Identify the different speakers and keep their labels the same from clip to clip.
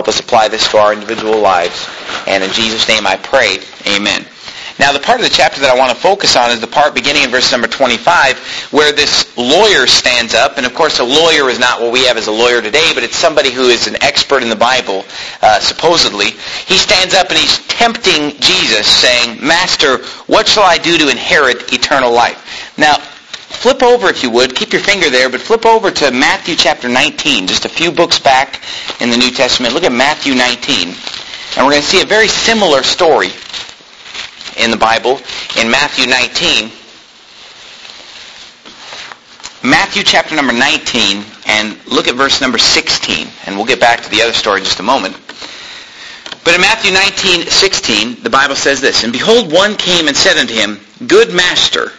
Speaker 1: help us apply this to our individual lives. And in Jesus' name I pray, amen. Now the part of the chapter that I want to focus on is the part beginning in verse number 25 where this lawyer stands up. And of course a lawyer is not what we have as a lawyer today, but it's somebody who is an expert in the Bible, supposedly. He stands up and he's tempting Jesus saying, "Master, what shall I do to inherit eternal life?" Now flip over if you would, keep your finger there, but flip over to Matthew chapter 19, just a few books back in the New Testament. Look at Matthew 19. And we're going to see a very similar story in the Bible, in Matthew 19. Matthew chapter number 19, and look at verse number 16, and we'll get back to the other story in just a moment. But in Matthew 19:16, the Bible says this, "And behold, one came and said unto him, Good Master,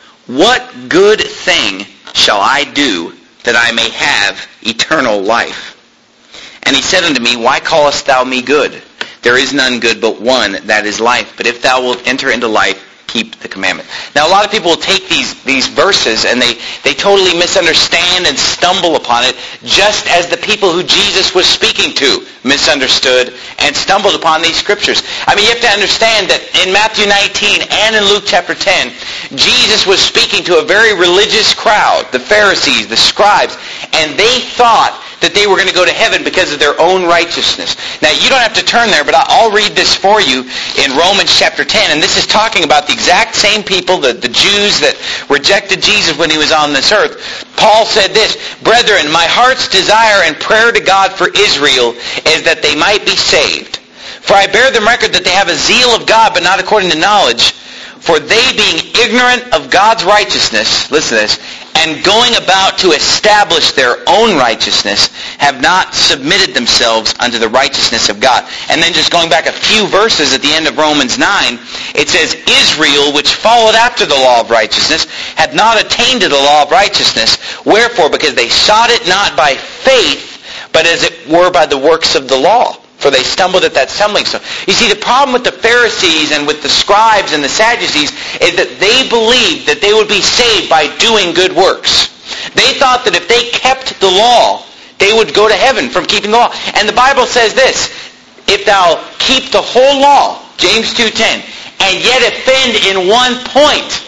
Speaker 1: what good thing shall I do that I may have eternal life? And he said unto me, Why callest thou me good? There is none good but one, that is life. But if thou wilt enter into life, keep the commandment." Now a lot of people will take these verses and they totally misunderstand and stumble upon it, just as the people who Jesus was speaking to misunderstood and stumbled upon these scriptures. I mean, you have to understand that in Matthew 19 and in Luke chapter 10, Jesus was speaking to a very religious crowd, the Pharisees, the scribes, and they thought that they were going to go to heaven because of their own righteousness. Now, you don't have to turn there, but I'll read this for you in Romans chapter 10, and this is talking about the exact same people, the Jews that rejected Jesus when he was on this earth. Paul said this, "Brethren, my heart's desire and prayer to God for Israel is that they might be saved. For I bear them record that they have a zeal of God, but not according to knowledge. For they, being ignorant of God's righteousness," listen to this, "and going about to establish their own righteousness, have not submitted themselves unto the righteousness of God." And then just going back a few verses at the end of Romans 9, it says, "Israel, which followed after the law of righteousness, had not attained to the law of righteousness. Wherefore, because they sought it not by faith, but as it were by the works of the law. For they stumbled at that stumbling stone." You see, the problem with the Pharisees and with the scribes and the Sadducees is that they believed that they would be saved by doing good works. They thought that if they kept the law, they would go to heaven from keeping the law. And the Bible says this, "If thou keep the whole law," James 2:10, "and yet offend in one point,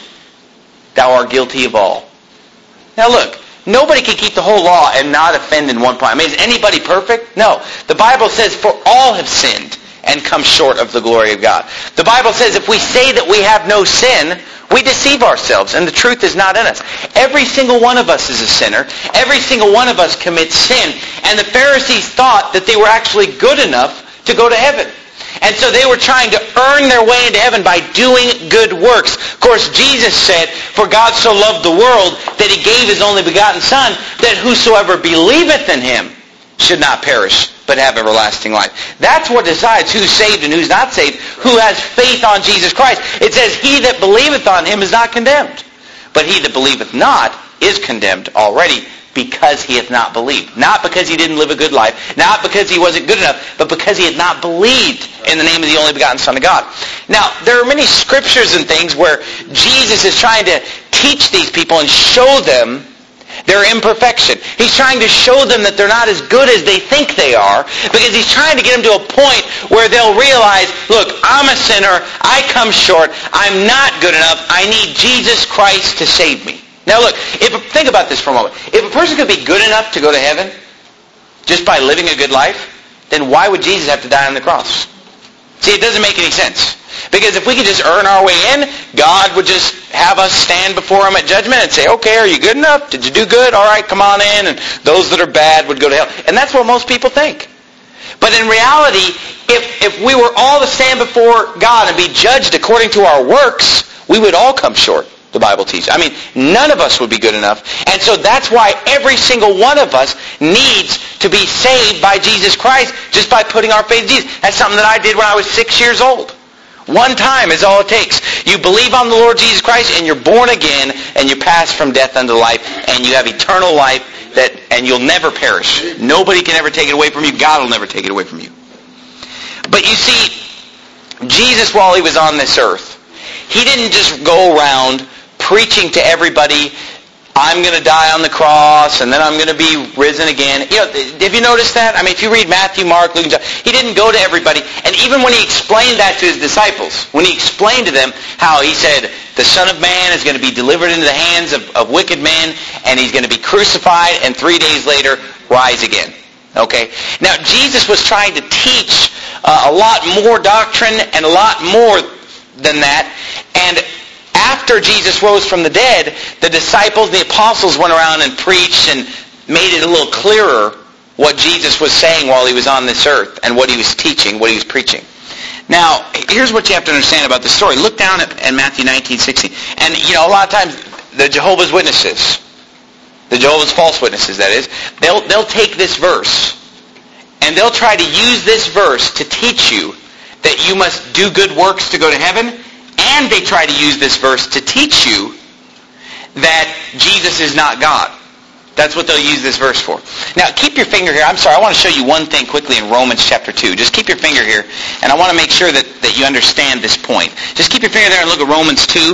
Speaker 1: thou art guilty of all." Now look, nobody can keep the whole law and not offend in one point. I mean, is anybody perfect? No. The Bible says, "For all have sinned and come short of the glory of God." The Bible says if we say that we have no sin, we deceive ourselves and the truth is not in us. Every single one of us is a sinner. Every single one of us commits sin. And the Pharisees thought that they were actually good enough to go to heaven. And so they were trying to earn their way into heaven by doing good works. Of course, Jesus said, "For God so loved the world that he gave his only begotten Son, that whosoever believeth in him should not perish, but have everlasting life." That's what decides who's saved and who's not saved, who has faith on Jesus Christ. It says, "He that believeth on him is not condemned, but he that believeth not is condemned already, because he hath not believed." Not because he didn't live a good life, not because he wasn't good enough, but because he had not believed in the name of the only begotten Son of God. Now, there are many scriptures and things where Jesus is trying to teach these people and show them their imperfection. He's trying to show them that they're not as good as they think they are, because he's trying to get them to a point where they'll realize, look, I'm a sinner, I come short, I'm not good enough, I need Jesus Christ to save me. Now look, think about this for a moment. If a person could be good enough to go to heaven just by living a good life, then why would Jesus have to die on the cross? See, it doesn't make any sense. Because if we could just earn our way in, God would just have us stand before him at judgment and say, "Okay, are you good enough? Did you do good? All right, come on in." And those that are bad would go to hell. And that's what most people think. But in reality, if we were all to stand before God and be judged according to our works, we would all come short, the Bible teaches. I mean, none of us would be good enough. And so that's why every single one of us needs to be saved by Jesus Christ just by putting our faith in Jesus. That's something that I did when I was 6 years old. One time is all it takes. You believe on the Lord Jesus Christ and you're born again and you pass from death unto life and you have eternal life and you'll never perish. Nobody can ever take it away from you. God will never take it away from you. But you see, Jesus, while he was on this earth, he didn't just go around preaching to everybody I'm going to die on the cross, and then I'm going to be risen again. Have you noticed that? I mean, if you read Matthew, Mark, Luke, John, he didn't go to everybody. And even when he explained that to his disciples, when he explained to them how he said, the Son of Man is going to be delivered into the hands of wicked men, and he's going to be crucified, and 3 days later, rise again. Okay? Now, Jesus was trying to teach a lot more doctrine and a lot more than that. And after Jesus rose from the dead, the disciples, the apostles went around and preached and made it a little clearer what Jesus was saying while he was on this earth and what he was teaching, what he was preaching. Now, here's what you have to understand about the story. Look down at Matthew 19:16. And, a lot of times, the Jehovah's Witnesses, the Jehovah's false witnesses, that is, they'll take this verse and they'll try to use this verse to teach you that you must do good works to go to heaven. And they try to use this verse to teach you that Jesus is not God. That's what they'll use this verse for. Now, keep your finger here. I'm sorry, I want to show you one thing quickly in Romans chapter 2. Just keep your finger here, and I want to make sure that you understand this point. Just keep your finger there and look at Romans 2.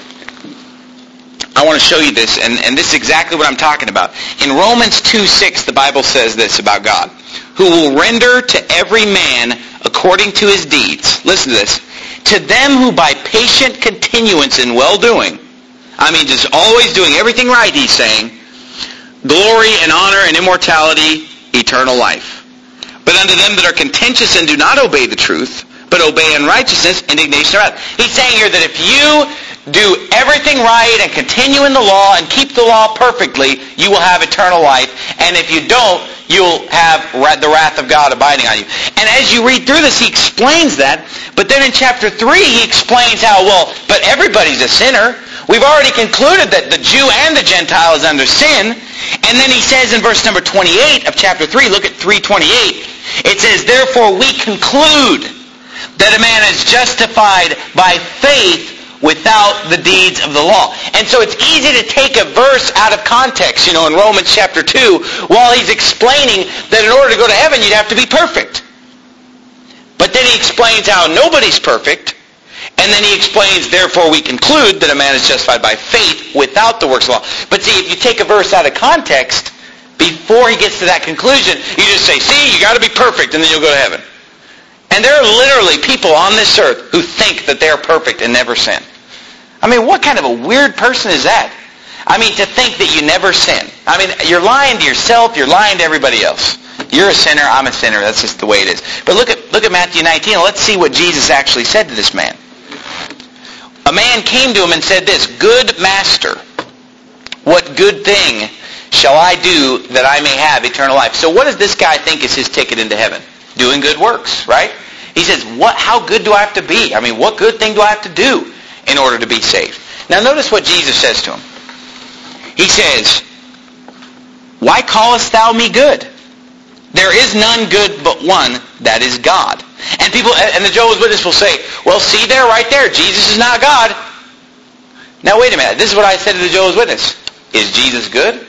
Speaker 1: I want to show you this, and this is exactly what I'm talking about. In Romans 2:6, the Bible says this about God, who will render to every man according to his deeds. Listen to this. To them who by patient continuance in well-doing, I mean just always doing everything right, he's saying, glory and honor and immortality, eternal life. But unto them that are contentious and do not obey the truth, but obey unrighteousness, indignation and wrath. He's saying here that if you do everything right and continue in the law and keep the law perfectly, you will have eternal life. And if you don't, you'll have the wrath of God abiding on you. And as you read through this, he explains that. But then in chapter 3, he explains how, but everybody's a sinner. We've already concluded that the Jew and the Gentile is under sin. And then he says in verse number 28 of chapter 3, look at 3:28, it says, therefore we conclude that a man is justified by faith without the deeds of the law. And so it's easy to take a verse out of context, in Romans chapter 2, while he's explaining that in order to go to heaven, you'd have to be perfect. But then he explains how nobody's perfect, and then he explains, therefore we conclude that a man is justified by faith without the works of the law. But see, if you take a verse out of context, before he gets to that conclusion, you just say, see, you got to be perfect, and then you'll go to heaven. And there are literally people on this earth who think that they're perfect and never sin. I mean, what kind of a weird person is that? I mean, to think that you never sin. I mean, you're lying to yourself, you're lying to everybody else. You're a sinner, I'm a sinner, that's just the way it is. But look at Matthew 19, and let's see what Jesus actually said to this man. A man came to him and said this, good master, what good thing shall I do that I may have eternal life? So what does this guy think is his ticket into heaven? Doing good works, right? He says, how good do I have to be? I mean, what good thing do I have to do in order to be saved? Now notice what Jesus says to him. He says, why callest thou me good? There is none good but one, that is God. And the Jehovah's Witness will say, well, see there, right there, Jesus is not God. Now wait a minute, this is what I said to the Jehovah's Witness. Is Jesus good?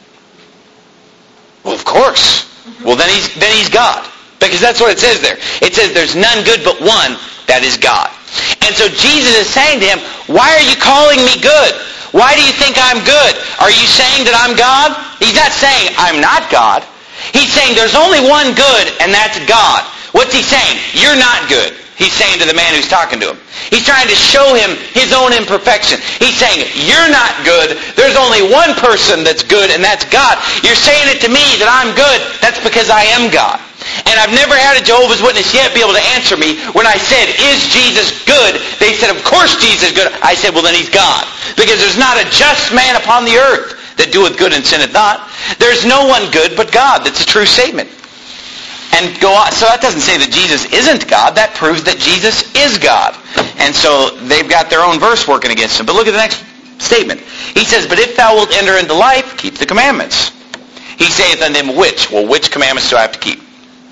Speaker 1: Well, of course. Well, then he's God. Because that's what it says there. It says there's none good but one, that is God. And so Jesus is saying to him, why are you calling me good? Why do you think I'm good? Are you saying that I'm God? He's not saying I'm not God. He's saying there's only one good, and that's God. What's he saying? You're not good. He's saying to the man who's talking to him. He's trying to show him his own imperfection. He's saying, you're not good. There's only one person that's good, and that's God. You're saying it to me that I'm good. That's because I am God. And I've never had a Jehovah's Witness yet be able to answer me when I said, is Jesus good? They said, of course Jesus is good. I said, well, then he's God. Because there's not a just man upon the earth that doeth good and sinneth not. There's no one good but God. That's a true statement. And go on. So that doesn't say that Jesus isn't God. That proves that Jesus is God. And so they've got their own verse working against him. But look at the next statement. He says, but if thou wilt enter into life, keep the commandments. He saith unto him, which? Well, which commandments do I have to keep?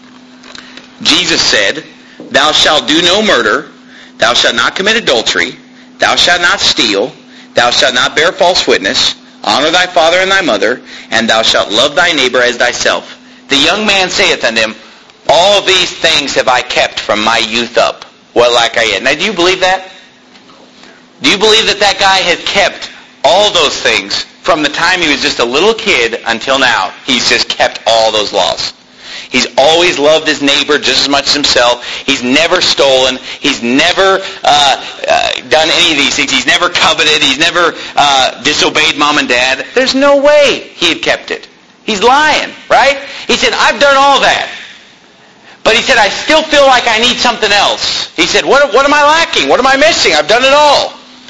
Speaker 1: Jesus said, thou shalt do no murder, thou shalt not commit adultery, thou shalt not steal, thou shalt not bear false witness, honor thy father and thy mother, and thou shalt love thy neighbor as thyself. The young man saith unto him, all these things have I kept from my youth up. What lack I yet? Now, do you believe that? Do you believe that guy had kept all those things from the time he was just a little kid until now, he's just kept all those laws. He's always loved his neighbor just as much as himself. He's never stolen. He's never done any of these things. He's never coveted. He's never disobeyed mom and dad. There's no way he had kept it. He's lying, right? He said, I've done all that. But he said, I still feel like I need something else. He said, what am I lacking? What am I missing? I've done it all.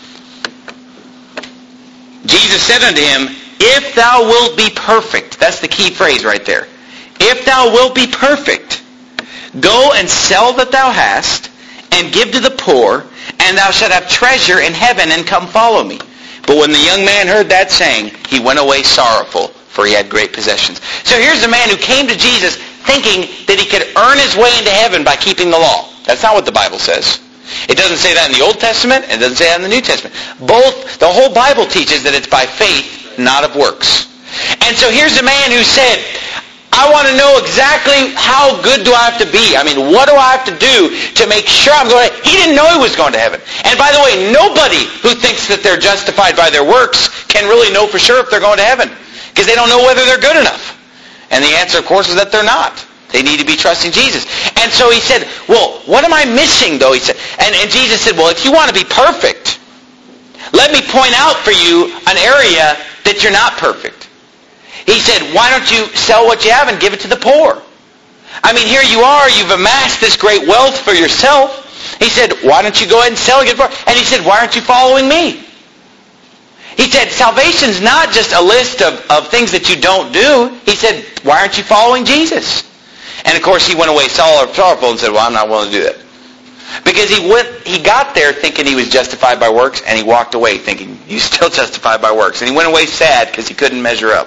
Speaker 1: Jesus said unto him, if thou wilt be perfect. That's the key phrase right there. If thou wilt be perfect, go and sell that thou hast, and give to the poor, and thou shalt have treasure in heaven, and come follow me. But when the young man heard that saying, he went away sorrowful, for he had great possessions. So here's a man who came to Jesus thinking that he could earn his way into heaven by keeping the law. That's not what the Bible says. It doesn't say that in the Old Testament, and it doesn't say that in the New Testament. The whole Bible teaches that it's by faith, not of works. And so here's a man who said, I want to know exactly how good do I have to be? I mean, what do I have to do to make sure I'm going to heaven? He didn't know he was going to heaven. And by the way, nobody who thinks that they're justified by their works can really know for sure if they're going to heaven, because they don't know whether they're good enough. And the answer, of course, is that they're not. They need to be trusting Jesus. And so he said, well, what am I missing, though? He said, and Jesus said, well, if you want to be perfect, let me point out for you an area that you're not perfect. He said, why don't you sell what you have and give it to the poor? I mean, here you are. You've amassed this great wealth for yourself. He said, why don't you go ahead and sell it? And he said, why aren't you following me? He said, salvation's not just a list of things that you don't do. He said, why aren't you following Jesus? And of course, he went away sorrowful and said, well, I'm not willing to do that. Because he got there thinking he was justified by works, and he walked away thinking he's still justified by works. And he went away sad because he couldn't measure up.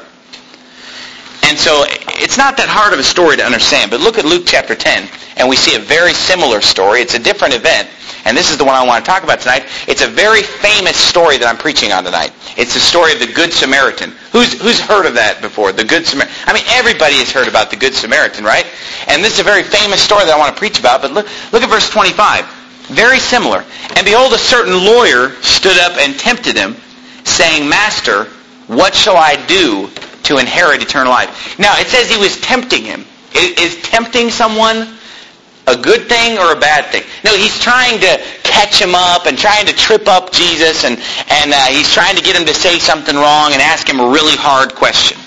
Speaker 1: And so it's not that hard of a story to understand. But look at Luke chapter 10, and we see a very similar story. It's a different event, and this is the one I want to talk about tonight. It's a very famous story that I'm preaching on tonight. It's the story of the Good Samaritan. Who's heard of that before? The Good Samaritan. I mean, everybody has heard about the Good Samaritan, right? And this is a very famous story that I want to preach about. But look at verse 25. Very similar. And behold, a certain lawyer stood up and tempted him, saying, Master, what shall I do to inherit eternal life? Now, it says he was tempting him. Is tempting someone a good thing or a bad thing? No, he's trying to catch him up and trying to trip up Jesus, and he's trying to get him to say something wrong and ask him a really hard question.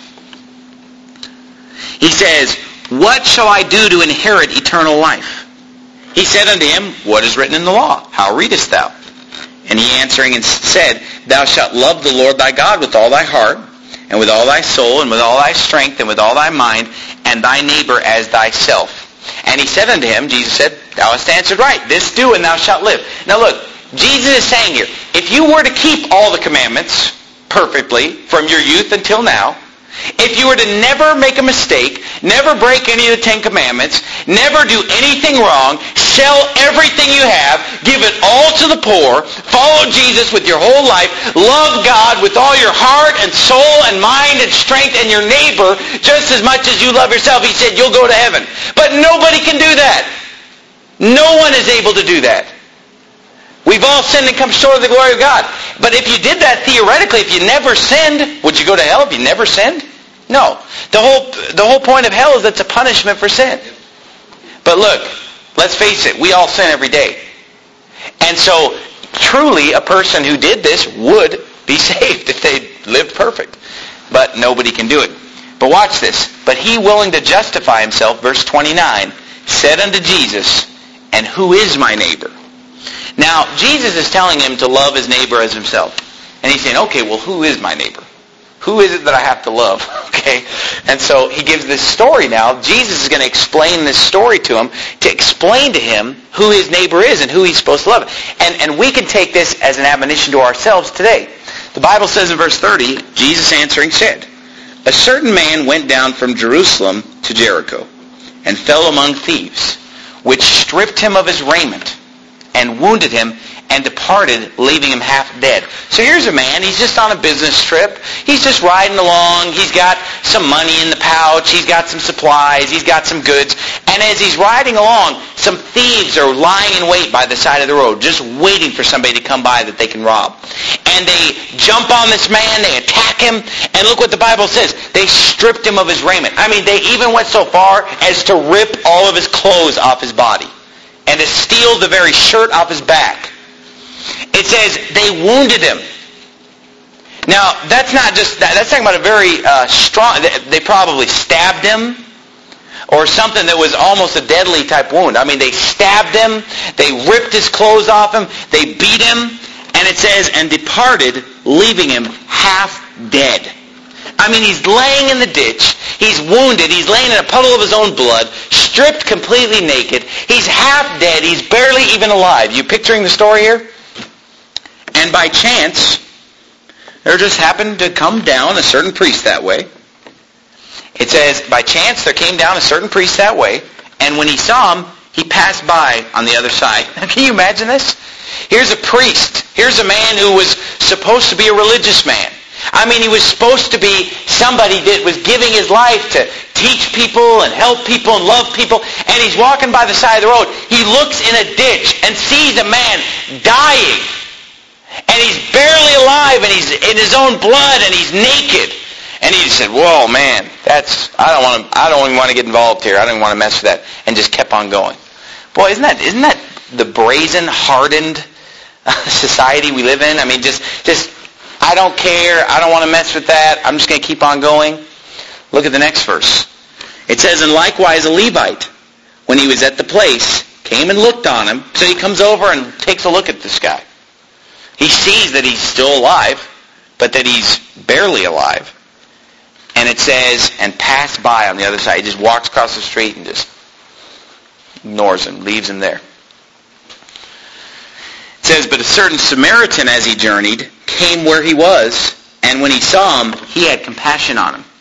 Speaker 1: He says, what shall I do to inherit eternal life? He said unto him, what is written in the law? How readest thou? And he answering and said, Thou shalt love the Lord thy God with all thy heart, and with all thy soul, and with all thy strength, and with all thy mind, and thy neighbor as thyself. And he said unto him, Jesus said, Thou hast answered right. This do, and thou shalt live. Now look, Jesus is saying here, if you were to keep all the commandments perfectly from your youth until now, if you were to never make a mistake, never break any of the 10 Commandments, never do anything wrong, sell everything you have, give it all to the poor, follow Jesus with your whole life, love God with all your heart and soul and mind and strength, and your neighbor just as much as you love yourself, he said, you'll go to heaven. But nobody can do that. No one is able to do that. We've all sinned and come short of the glory of God. But if you did that theoretically, if you never sinned, would you go to hell if you never sinned? No. The whole point of hell is it's a punishment for sin. But look, let's face it, we all sin every day. And so, truly, a person who did this would be saved if they lived perfect. But nobody can do it. But watch this. But he, willing to justify himself, verse 29, said unto Jesus, And who is my neighbor? Now, Jesus is telling him to love his neighbor as himself. And he's saying, okay, well, who is my neighbor? Who is it that I have to love? Okay? And so he gives this story now. Jesus is going to explain this story to him, to explain to him who his neighbor is and who he's supposed to love. And we can take this as an admonition to ourselves today. The Bible says in verse 30, Jesus answering said, A certain man went down from Jerusalem to Jericho, and fell among thieves, which stripped him of his raiment, and wounded him, and departed, leaving him half dead. So here's a man, he's just on a business trip. He's just riding along. He's got some money in the pouch. He's got some supplies. He's got some goods. And as he's riding along, some thieves are lying in wait by the side of the road, just waiting for somebody to come by that they can rob. And they jump on this man, they attack him, and look what the Bible says. They stripped him of his raiment. I mean, they even went so far as to rip all of his clothes off his body and to steal the very shirt off his back. It says they wounded him. Now, that's not just that. That's talking about a very strong... They probably stabbed him or something that was almost a deadly type wound. I mean, they stabbed him. They ripped his clothes off him. They beat him. And it says, and departed, leaving him half dead. I mean, he's laying in the ditch. He's wounded. He's laying in a puddle of his own blood, stripped completely naked. He's half dead. He's barely even alive. You picturing the story here? And by chance, there just happened to come down a certain priest that way. It says, by chance there came down a certain priest that way, and when he saw him, he passed by on the other side. Can you imagine this? Here's a priest. Here's a man who was supposed to be a religious man. I mean, he was supposed to be somebody that was giving his life to teach people and help people and love people, and he's walking by the side of the road. He looks in a ditch and sees a man dying, and he's barely alive, and he's in his own blood, and he's naked. And he said, "Whoa, man, I don't even want to get involved here. I don't even want to mess with that," and just kept on going. Boy, isn't that the brazen, hardened society we live in? I mean, just I don't care. I don't want to mess with that. I'm just going to keep on going. Look at the next verse. It says, and likewise a Levite, when he was at the place, came and looked on him. So he comes over and takes a look at this guy. He sees that he's still alive, but that he's barely alive. And it says, and passed by on the other side. He just walks across the street and just ignores him, leaves him there. It says, but a certain Samaritan, as he journeyed, came where he was, and when he saw him, he had compassion on him.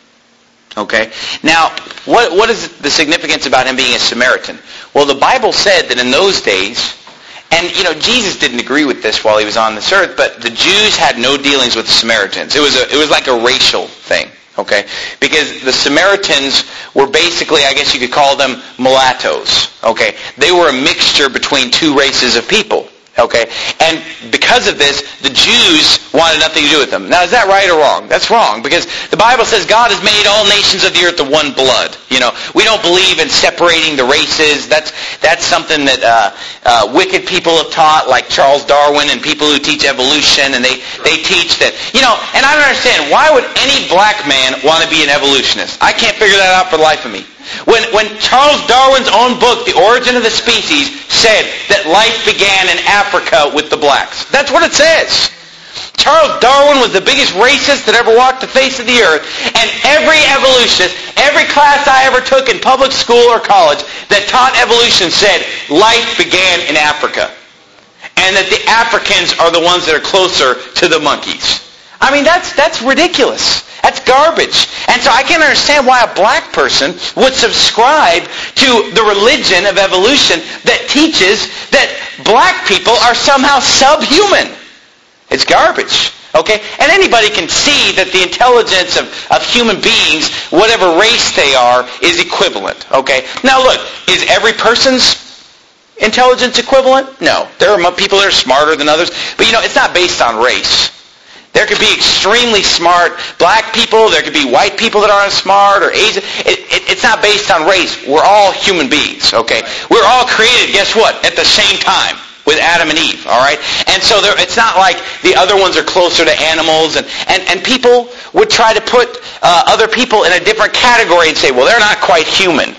Speaker 1: Okay? Now, what is the significance about him being a Samaritan? Well, the Bible said that in those days, and, Jesus didn't agree with this while he was on this earth, but the Jews had no dealings with the Samaritans. It was like a racial thing. Okay? Because the Samaritans were basically, I guess you could call them mulattoes. Okay? They were a mixture between two races of people. Okay? And because of this, the Jews wanted nothing to do with them. Now, is that right or wrong? That's wrong, because the Bible says God has made all nations of the earth of one blood. We don't believe in separating the races. That's something that wicked people have taught, like Charles Darwin and people who teach evolution, and they teach that, and I don't understand, why would any black man want to be an evolutionist? I can't figure that out for the life of me. When Charles Darwin's own book, The Origin of the Species, said that life began in Africa with the blacks. That's what it says. Charles Darwin was the biggest racist that ever walked the face of the earth, and every evolutionist, every class I ever took in public school or college that taught evolution said life began in Africa, and that the Africans are the ones that are closer to the monkeys. I mean, that's ridiculous. That's garbage. And so I can't understand why a black person would subscribe to the religion of evolution that teaches that black people are somehow subhuman. It's garbage. Okay? And anybody can see that the intelligence of human beings, whatever race they are, is equivalent. Okay? Now look, is every person's intelligence equivalent? No. There are people that are smarter than others. But it's not based on race. There could be extremely smart black people. There could be white people that aren't smart, or Asian. It's not based on race. We're all human beings, okay? We're all created, guess what? At the same time with Adam and Eve, all right? And so it's not like the other ones are closer to animals. And people would try to put other people in a different category and say, well, they're not quite human.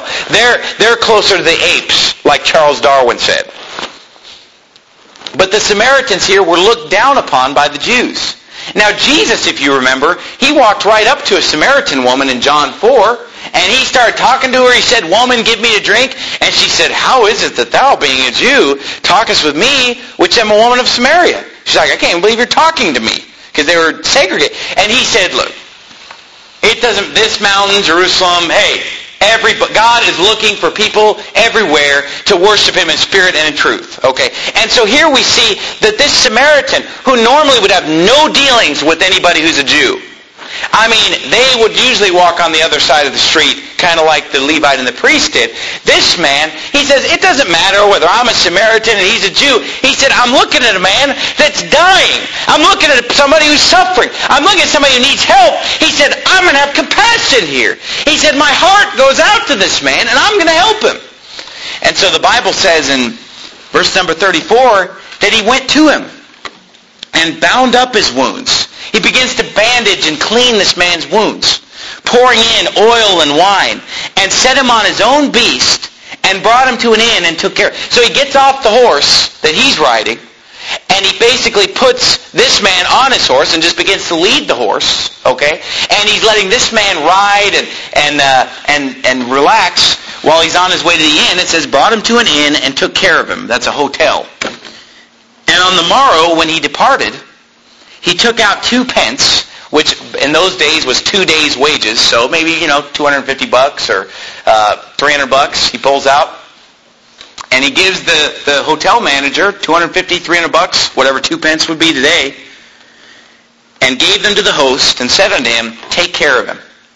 Speaker 1: They're closer to the apes, like Charles Darwin said. But the Samaritans here were looked down upon by the Jews. Now Jesus, if you remember, he walked right up to a Samaritan woman in John 4, and he started talking to her. He said, "Woman, give me a drink." And she said, "How is it that thou, being a Jew, talkest with me, which am a woman of Samaria?" She's like, "I can't even believe you're talking to me," because they were segregated. And he said, "Look, this mountain, Jerusalem, hey, God is looking for people everywhere to worship Him in spirit and in truth." Okay? And so here we see that this Samaritan, who normally would have no dealings with anybody who's a Jew, I mean, they would usually walk on the other side of the street, kind of like the Levite and the priest did. This man, he says, it doesn't matter whether I'm a Samaritan and he's a Jew. He said, I'm looking at a man that's dying. I'm looking at somebody who's suffering. I'm looking at somebody who needs help. He said, I'm going to have compassion here. He said, my heart goes out to this man, and I'm going to help him. And so the Bible says in verse number 34 that he went to him and bound up his wounds. He begins to bandage and clean this man's wounds, pouring in oil and wine, and set him on his own beast and brought him to an inn and took care. So he gets off the horse that he's riding, and he basically puts this man on his horse and just begins to lead the horse, okay? And he's letting this man ride and relax while he's on his way to the inn. It says, brought him to an inn and took care of him. That's a hotel. And on the morrow, when he departed, he took out 2 pence, which in those days was 2 days' wages, so maybe, $250 or $300 he pulls out. And he gives the hotel manager $250, $300, whatever 2 pence would be today, and gave them to the host and said unto him, take care of him.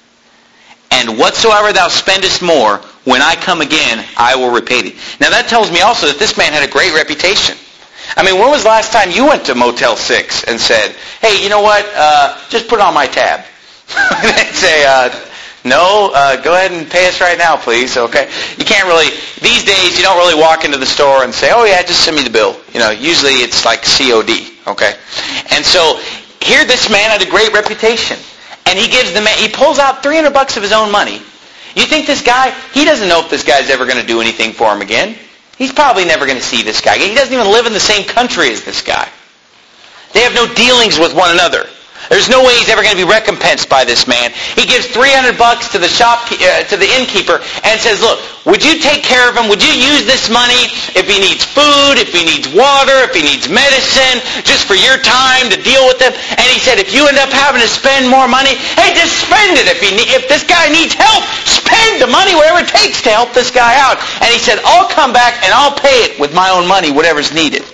Speaker 1: And whatsoever thou spendest more, when I come again, I will repay thee. Now that tells me also that this man had a great reputation. I mean, when was the last time you went to Motel 6 and said, hey, you know what, just put it on my tab? They'd say, no, go ahead and pay us right now, please, okay? You can't really, these days, you don't really walk into the store and say, oh yeah, just send me the bill. Usually it's like COD, okay? And so, here this man had a great reputation. And he gives the man, he pulls out $300 of his own money. You think this guy, he doesn't know if this guy's ever going to do anything for him again. He's probably never going to see this guy. He doesn't even live in the same country as this guy. They have no dealings with one another. There's no way he's ever going to be recompensed by this man. He gives $300 to the to the innkeeper and says, look, would you take care of him? Would you use this money if he needs food, if he needs water, if he needs medicine, just for your time to deal with him? And he said, if you end up having to spend more money, hey, just spend it. If this guy needs help, spend the money, whatever it takes to help this guy out. And he said, I'll come back and I'll pay it with my own money, whatever's needed.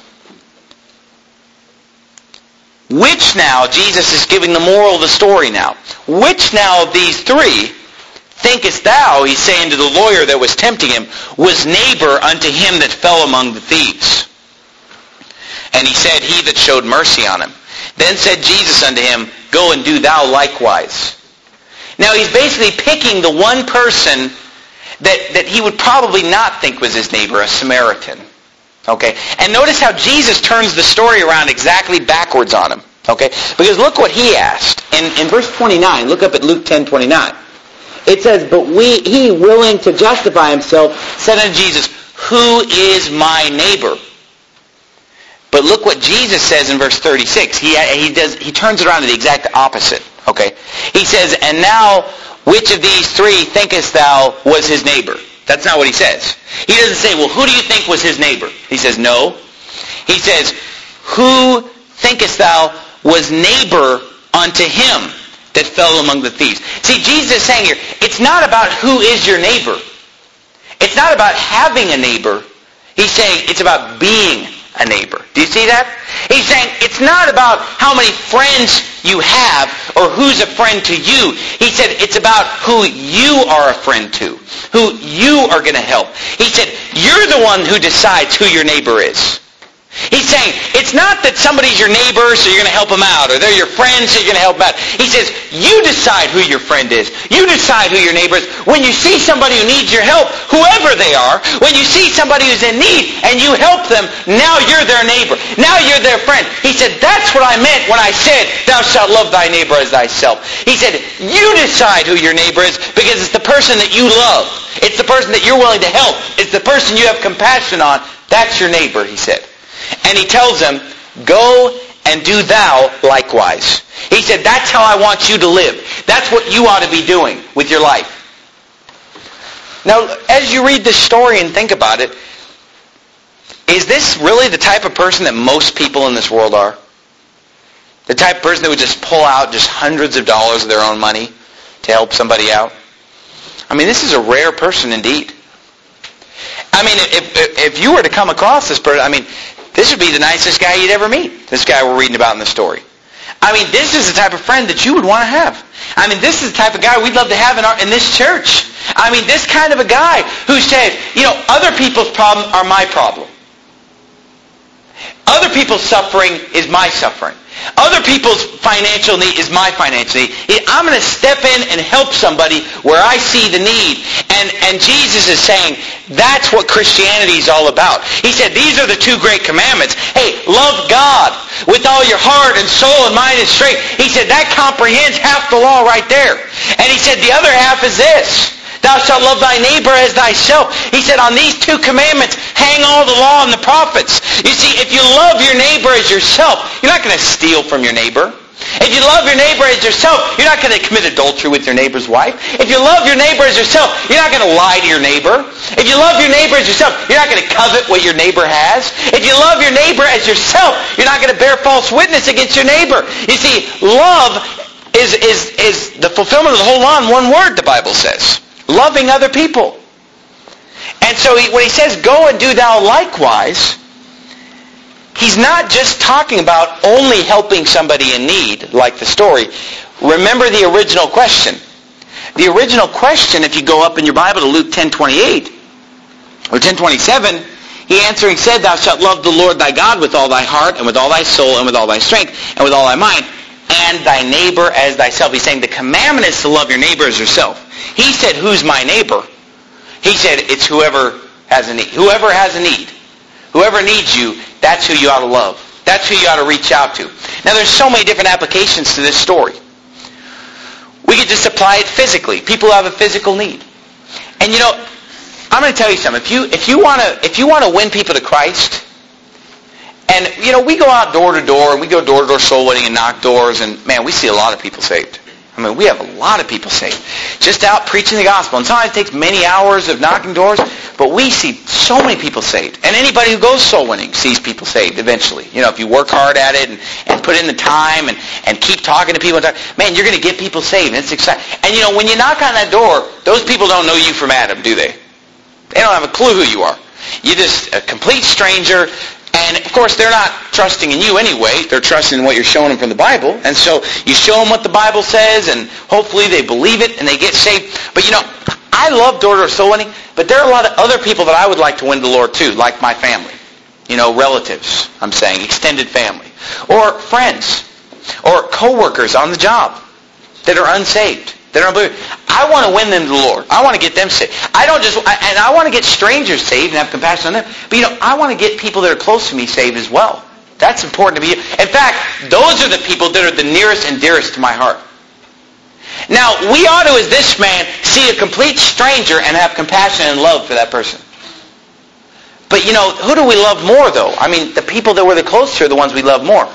Speaker 1: Which now, Jesus is giving the moral of the story now. Which now of these 3 thinkest thou, he's saying to the lawyer that was tempting him, was neighbor unto him that fell among the thieves? And he said, he that showed mercy on him. Then said Jesus unto him, go and do thou likewise. Now he's basically picking the one person that he would probably not think was his neighbor, a Samaritan. Okay? And notice how Jesus turns the story around exactly backwards on him. Okay? Because look what he asked. In verse 29, look up at Luke 10:29. It says, but he willing to justify himself, said unto Jesus, who is my neighbor? But look what Jesus says in verse 36. He turns it around to the exact opposite. Okay? He says, and now, which of these 3 thinkest thou was his neighbor? That's not what he says. He doesn't say, well, who do you think was his neighbor? He says, no. He says, who thinkest thou was neighbor unto him that fell among the thieves? See, Jesus is saying here, it's not about who is your neighbor. It's not about having a neighbor. He's saying it's about being a neighbor. Do you see that? He's saying it's not about how many friends you have or who's a friend to you. He said it's about who you are a friend to, who you are going to help. He said you're the one who decides who your neighbor is. He's saying it's not that somebody's your neighbor so you're going to help them out, or they're your friend so you're going to help them out. He says you decide who your friend is. You decide who your neighbor is. When you see somebody who needs your help, whoever they are, when you see somebody who's in need and you help them, now you're their neighbor. Now you're their friend. He said that's what I meant when I said thou shalt love thy neighbor as thyself. He said you decide who your neighbor is because it's the person that you love. It's the person that you're willing to help. It's the person you have compassion on. That's your neighbor, he said. And he tells them, go and do thou likewise. He said, that's how I want you to live. That's what you ought to be doing with your life. Now, as you read this story and think about it, is this really the type of person that most people in this world are? The type of person that would just pull out just hundreds of dollars of their own money to help somebody out? I mean, this is a rare person indeed. I mean, if you were to come across this person, I mean, this would be the nicest guy you'd ever meet, this guy we're reading about in the story. I mean, this is the type of friend that you would want to have. I mean, this is the type of guy we'd love to have in this church. I mean, this kind of a guy who says, other people's problems are my problem. Other people's suffering is my suffering. Other people's financial need is my financial need. I'm going to step in and help somebody where I see the need. And Jesus is saying, that's what Christianity is all about. He said, these are the two great commandments. Hey, love God with all your heart and soul and mind and strength. He said, that comprehends half the law right there. And he said, the other half is this. Thou shalt love thy neighbor as thyself. He said, on these two commandments hang all the law and the prophets. You see, if you love your neighbor as yourself, you're not going to steal from your neighbor. If you love your neighbor as yourself, you're not going to commit adultery with your neighbor's wife. If you love your neighbor as yourself, you're not going to lie to your neighbor. If you love your neighbor as yourself, you're not going to covet what your neighbor has. If you love your neighbor as yourself, you're not going to bear false witness against your neighbor. You see, love is the fulfillment of the whole law in one word, the Bible says. Loving other people. And so when he says, go and do thou likewise, he's not just talking about only helping somebody in need, like the story. Remember the original question. The original question, if you go up in your Bible to Luke 10:28 or 10:27, he answering said, thou shalt love the Lord thy God with all thy heart and with all thy soul and with all thy strength and with all thy mind, and thy neighbor as thyself. He's saying the commandment is to love your neighbor as yourself. He said, who's my neighbor? He said, it's whoever has a need. Whoever has a need. Whoever needs you, that's who you ought to love. That's who you ought to reach out to. Now, there's so many different applications to this story. We could just apply it physically. People who have a physical need. And I'm going to tell you something. If you want to win people to Christ, and we go out door to door, and we go door to door soul winning and knock doors, and man, we see a lot of people saved. I mean, we have a lot of people saved. Just out preaching the gospel. And sometimes it takes many hours of knocking doors, but we see so many people saved. And anybody who goes soul winning sees people saved eventually. If you work hard at it and put in the time and keep talking to people, man, you're going to get people saved. And it's exciting. And when you knock on that door, those people don't know you from Adam, do they? They don't have a clue who you are. You're just a complete stranger. And, of course, they're not trusting in you anyway. They're trusting in what you're showing them from the Bible. And so you show them what the Bible says, and hopefully they believe it and they get saved. But, I love door-to-door soul winning, but there are a lot of other people that I would like to win to the Lord too, like my family. Relatives, I'm saying, extended family. Or friends. Or co-workers on the job that are unsaved. That are unbelievers. I want to win them to the Lord. I want to get them saved. I want to get strangers saved and have compassion on them. But I want to get people that are close to me saved as well. That's important to me. In fact, those are the people that are the nearest and dearest to my heart. Now, we ought to, as this man, see a complete stranger and have compassion and love for that person. But who do we love more though? I mean, the people that we're the closest to are the ones we love more.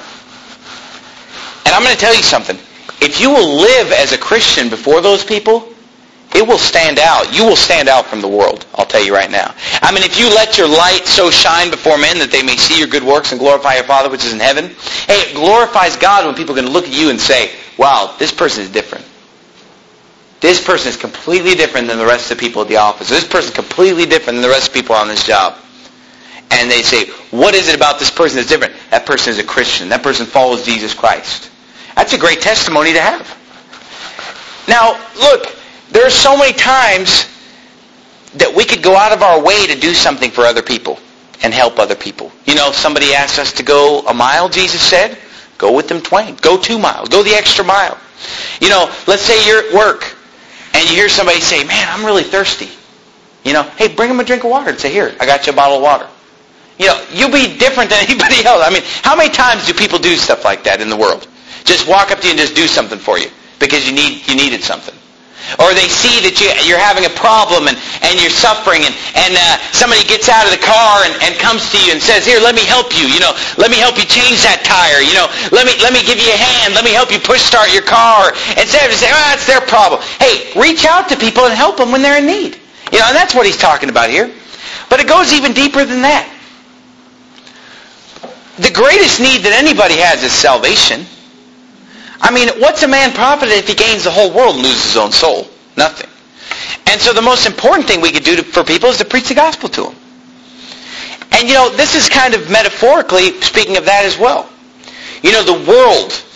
Speaker 1: And I'm going to tell you something. If you will live as a Christian before those people, it will stand out. You will stand out from the world, I'll tell you right now. I mean, if you let your light so shine before men that they may see your good works and glorify your Father which is in heaven, hey, it glorifies God when people can look at you and say, wow, this person is different. This person is completely different than the rest of the people at the office. This person is completely different than the rest of the people on this job. And they say, what is it about this person that's different? That person is a Christian. That person follows Jesus Christ. That's a great testimony to have. Now, look, there are so many times that we could go out of our way to do something for other people and help other people. Somebody asked us to go a mile, Jesus said, go with them twain. Go 2 miles. Go the extra mile. Let's say you're at work and you hear somebody say, man, I'm really thirsty. Hey, bring them a drink of water and say, here, I got you a bottle of water. You'll be different than anybody else. I mean, how many times do people do stuff like that in the world? Just walk up to you and just do something for you because you needed something. Or they see that you're having a problem and you're suffering and somebody gets out of the car and comes to you and says, here, let me help you. Let me help you change that tire. Let me give you a hand. Let me help you push start your car. Instead of saying, that's their problem. Hey, reach out to people and help them when they're in need. And that's what he's talking about here. But it goes even deeper than that. The greatest need that anybody has is salvation. I mean, what's a man profited if he gains the whole world and loses his own soul? Nothing. And so the most important thing we could do for people is to preach the gospel to them. And this is kind of metaphorically speaking of that as well. The world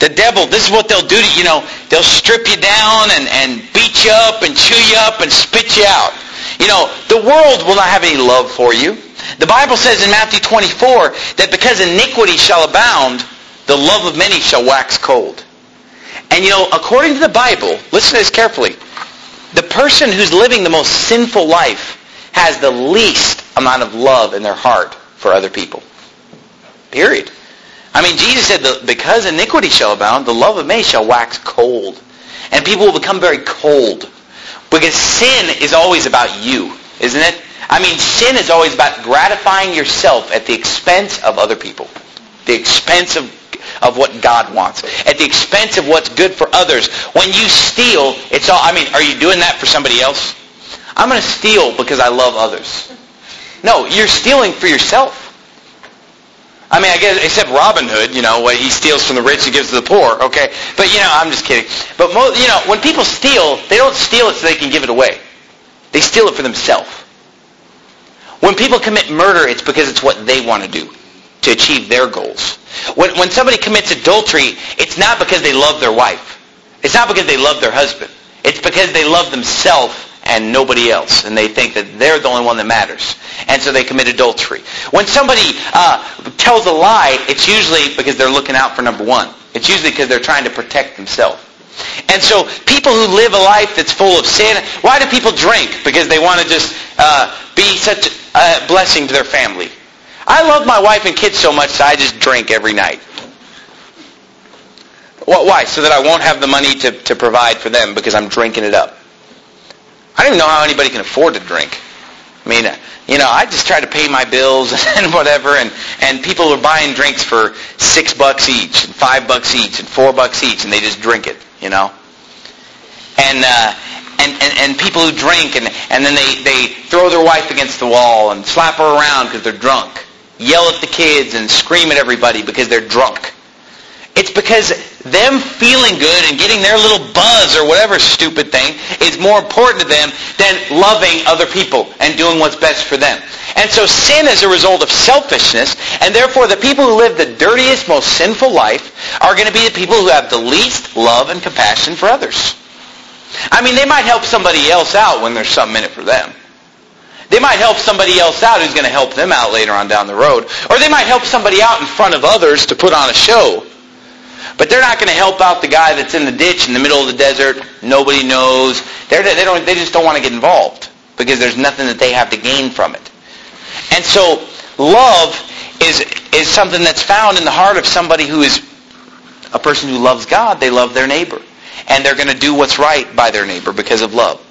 Speaker 1: The devil, this is what they'll do to you. They'll strip you down and beat you up and chew you up and spit you out. The world will not have any love for you. The Bible says in Matthew 24 that because iniquity shall abound, the love of many shall wax cold. And according to the Bible, listen to this carefully, the person who's living the most sinful life has the least amount of love in their heart for other people. Period. Jesus said that because iniquity shall abound, the love of many shall wax cold. And people will become very cold. Because sin is always about you, isn't it? Sin is always about gratifying yourself at the expense of other people. The expense of what God wants. At the expense of what's good for others. When you steal, it's all, are you doing that for somebody else? I'm going to steal because I love others. No, you're stealing for yourself. I guess, except Robin Hood, what he steals from the rich and gives to the poor, okay? But, I'm just kidding. But, when people steal, they don't steal it so they can give it away. They steal it for themselves. When people commit murder, it's because it's what they want to do to achieve their goals. When somebody commits adultery, it's not because they love their wife. It's not because they love their husband. It's because they love themselves and nobody else. And they think that they're the only one that matters. And so they commit adultery. When somebody tells a lie, it's usually because they're looking out for number one. It's usually because they're trying to protect themselves. And so people who live a life that's full of sin, why do people drink? Because they want to just be such a blessing to their family. I love my wife and kids so much that I just drink every night. Why? So that I won't have the money to provide for them because I'm drinking it up. I don't even know how anybody can afford to drink. I just try to pay my bills and whatever, and people are buying drinks for $6 each, and $5 each, and $4 each, and they just drink it, And people who drink, and then they throw their wife against the wall and slap her around because they're drunk. Yell at the kids and scream at everybody because they're drunk. It's because them feeling good and getting their little buzz or whatever stupid thing is more important to them than loving other people and doing what's best for them. And so sin is a result of selfishness, and therefore the people who live the dirtiest, most sinful life are going to be the people who have the least love and compassion for others. They might help somebody else out when there's something in it for them. They might help somebody else out who's going to help them out later on down the road. Or they might help somebody out in front of others to put on a show. But they're not going to help out the guy that's in the ditch in the middle of the desert. Nobody knows. They just don't want to get involved because there's nothing that they have to gain from it. And so love is something that's found in the heart of somebody who is a person who loves God. They love their neighbor. And they're going to do what's right by their neighbor because of love.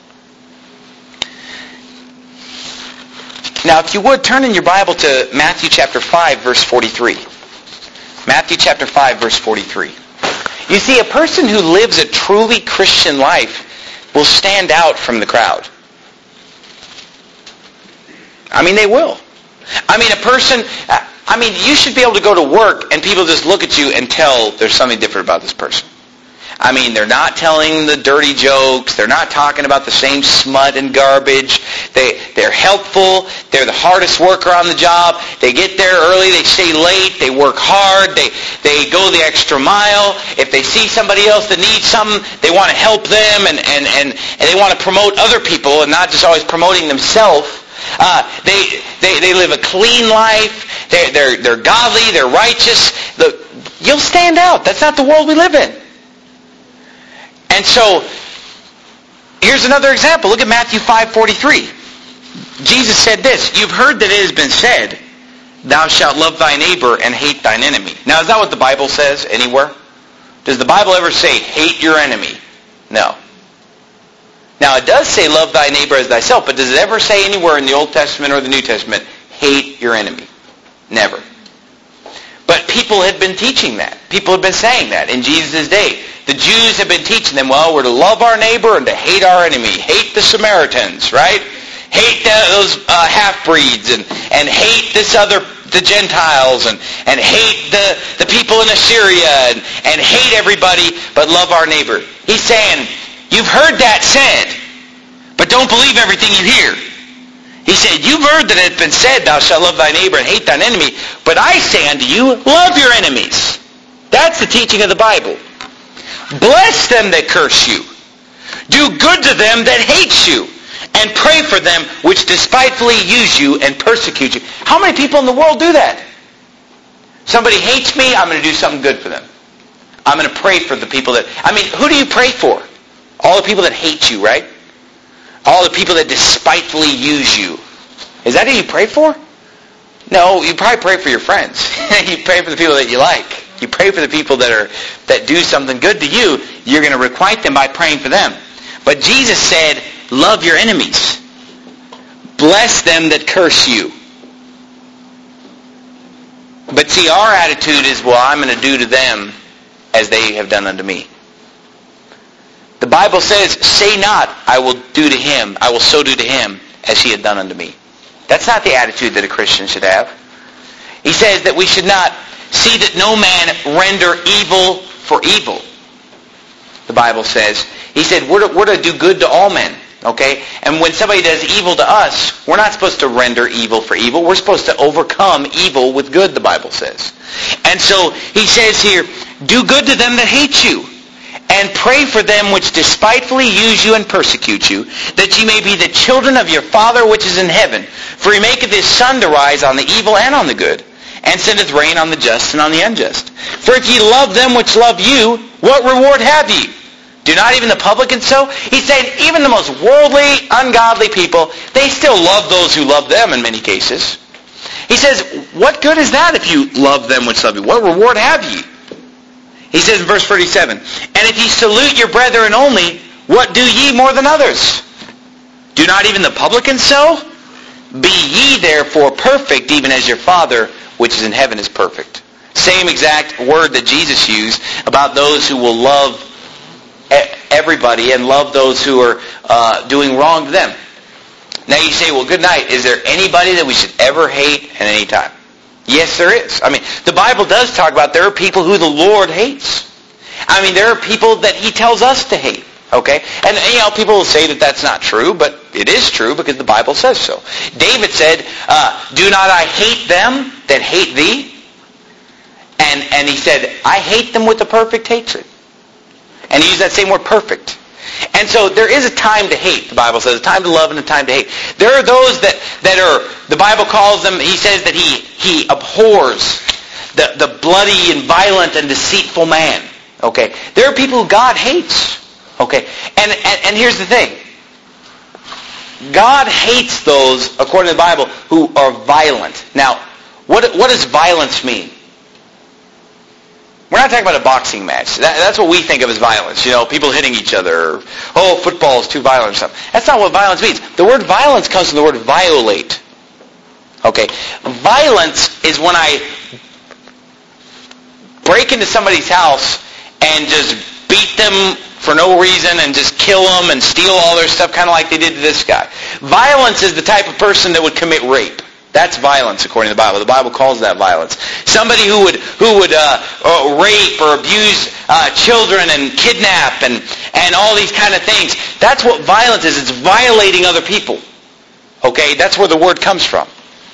Speaker 1: Now, if you would, turn in your Bible to Matthew chapter 5, verse 43. Matthew chapter 5, verse 43. You see, a person who lives a truly Christian life will stand out from the crowd. They will. A person, you should be able to go to work and people just look at you and tell there's something different about this person. They're not telling the dirty jokes. They're not talking about the same smut and garbage. They're helpful. They're the hardest worker on the job. They get there early. They stay late. They work hard. They go the extra mile. If they see somebody else that needs something, they want to help them and they want to promote other people and not just always promoting themselves. They live a clean life. They're godly. They're righteous. You'll stand out. That's not the world we live in. And so, here's another example. Look at Matthew 5:43. Jesus said this, "You've heard that it has been said, thou shalt love thy neighbor and hate thine enemy." Now, is that what the Bible says anywhere? Does the Bible ever say, hate your enemy? No. Now, it does say, love thy neighbor as thyself, but does it ever say anywhere in the Old Testament or the New Testament, hate your enemy? Never. But people had been teaching that. People had been saying that in Jesus' day. The Jews have been teaching them, we're to love our neighbor and to hate our enemy. Hate the Samaritans, right? Hate those half-breeds and hate the Gentiles and hate the people in Assyria and hate everybody but love our neighbor. He's saying, you've heard that said, but don't believe everything you hear. He said, you've heard that it has been said, thou shalt love thy neighbor and hate thine enemy, but I say unto you, love your enemies. That's the teaching of the Bible. Bless them that curse you. Do good to them that hate you. And pray for them which despitefully use you and persecute you. How many people in the world do that? Somebody hates me, I'm going to do something good for them. I'm going to pray for the people that... who do you pray for? All the people that hate you, right? All the people that despitefully use you. Is that who you pray for? No, you probably pray for your friends. You pray for the people that you like. You pray for the people that do something good to you. You're going to requite them by praying for them. But Jesus said, love your enemies. Bless them that curse you. But see, our attitude is, well, I'm going to do to them as they have done unto me. The Bible says, say not, I will do to him, I will so do to him as he had done unto me. That's not the attitude that a Christian should have. He says that we should not see that no man render evil for evil. The Bible says. He said we're to do good to all men. Okay? And when somebody does evil to us, we're not supposed to render evil for evil. We're supposed to overcome evil with good, the Bible says. And so he says here, do good to them that hate you, and pray for them which despitefully use you and persecute you, that ye may be the children of your Father which is in heaven. For he maketh his sun to rise on the evil and on the good, and sendeth rain on the just and on the unjust. For if ye love them which love you, what reward have ye? Do not even the publicans so? He's saying even the most worldly, ungodly people, they still love those who love them in many cases. He says, what good is that if you love them which love you? What reward have ye? He says in verse 37, and if ye salute your brethren only, what do ye more than others? Do not even the publicans so? Be ye therefore perfect, even as your Father which is in heaven is perfect. Same exact word that Jesus used about those who will love everybody and love those who are doing wrong to them. Now you say, well, good night. Is there anybody that we should ever hate at any time? Yes, there is. The Bible does talk about there are people who the Lord hates. There are people that he tells us to hate. Okay? And people will say that that's not true, but it is true because the Bible says so. David said, do not I hate them that hate thee? And he said, I hate them with a perfect hatred. And he used that same word, perfect. And so there is a time to hate, the Bible says, a time to love and a time to hate. There are those that are, the Bible calls them, he says that he abhors the bloody and violent and deceitful man. Okay? There are people who God hates. Okay? And here's the thing. God hates those, according to the Bible, who are violent. Now, what does violence mean? We're not talking about a boxing match. That's what we think of as violence. People hitting each other. Or, football is too violent or something. That's not what violence means. The word violence comes from the word violate. Okay? Violence is when I break into somebody's house and just beat them for no reason and just kill them and steal all their stuff, kind of like they did to this guy. Violence is the type of person that would commit rape. That's violence according to the Bible. The Bible calls that violence. Somebody who would rape or abuse children and kidnap and all these kind of things. That's what violence is. It's violating other people. Okay? That's where the word comes from.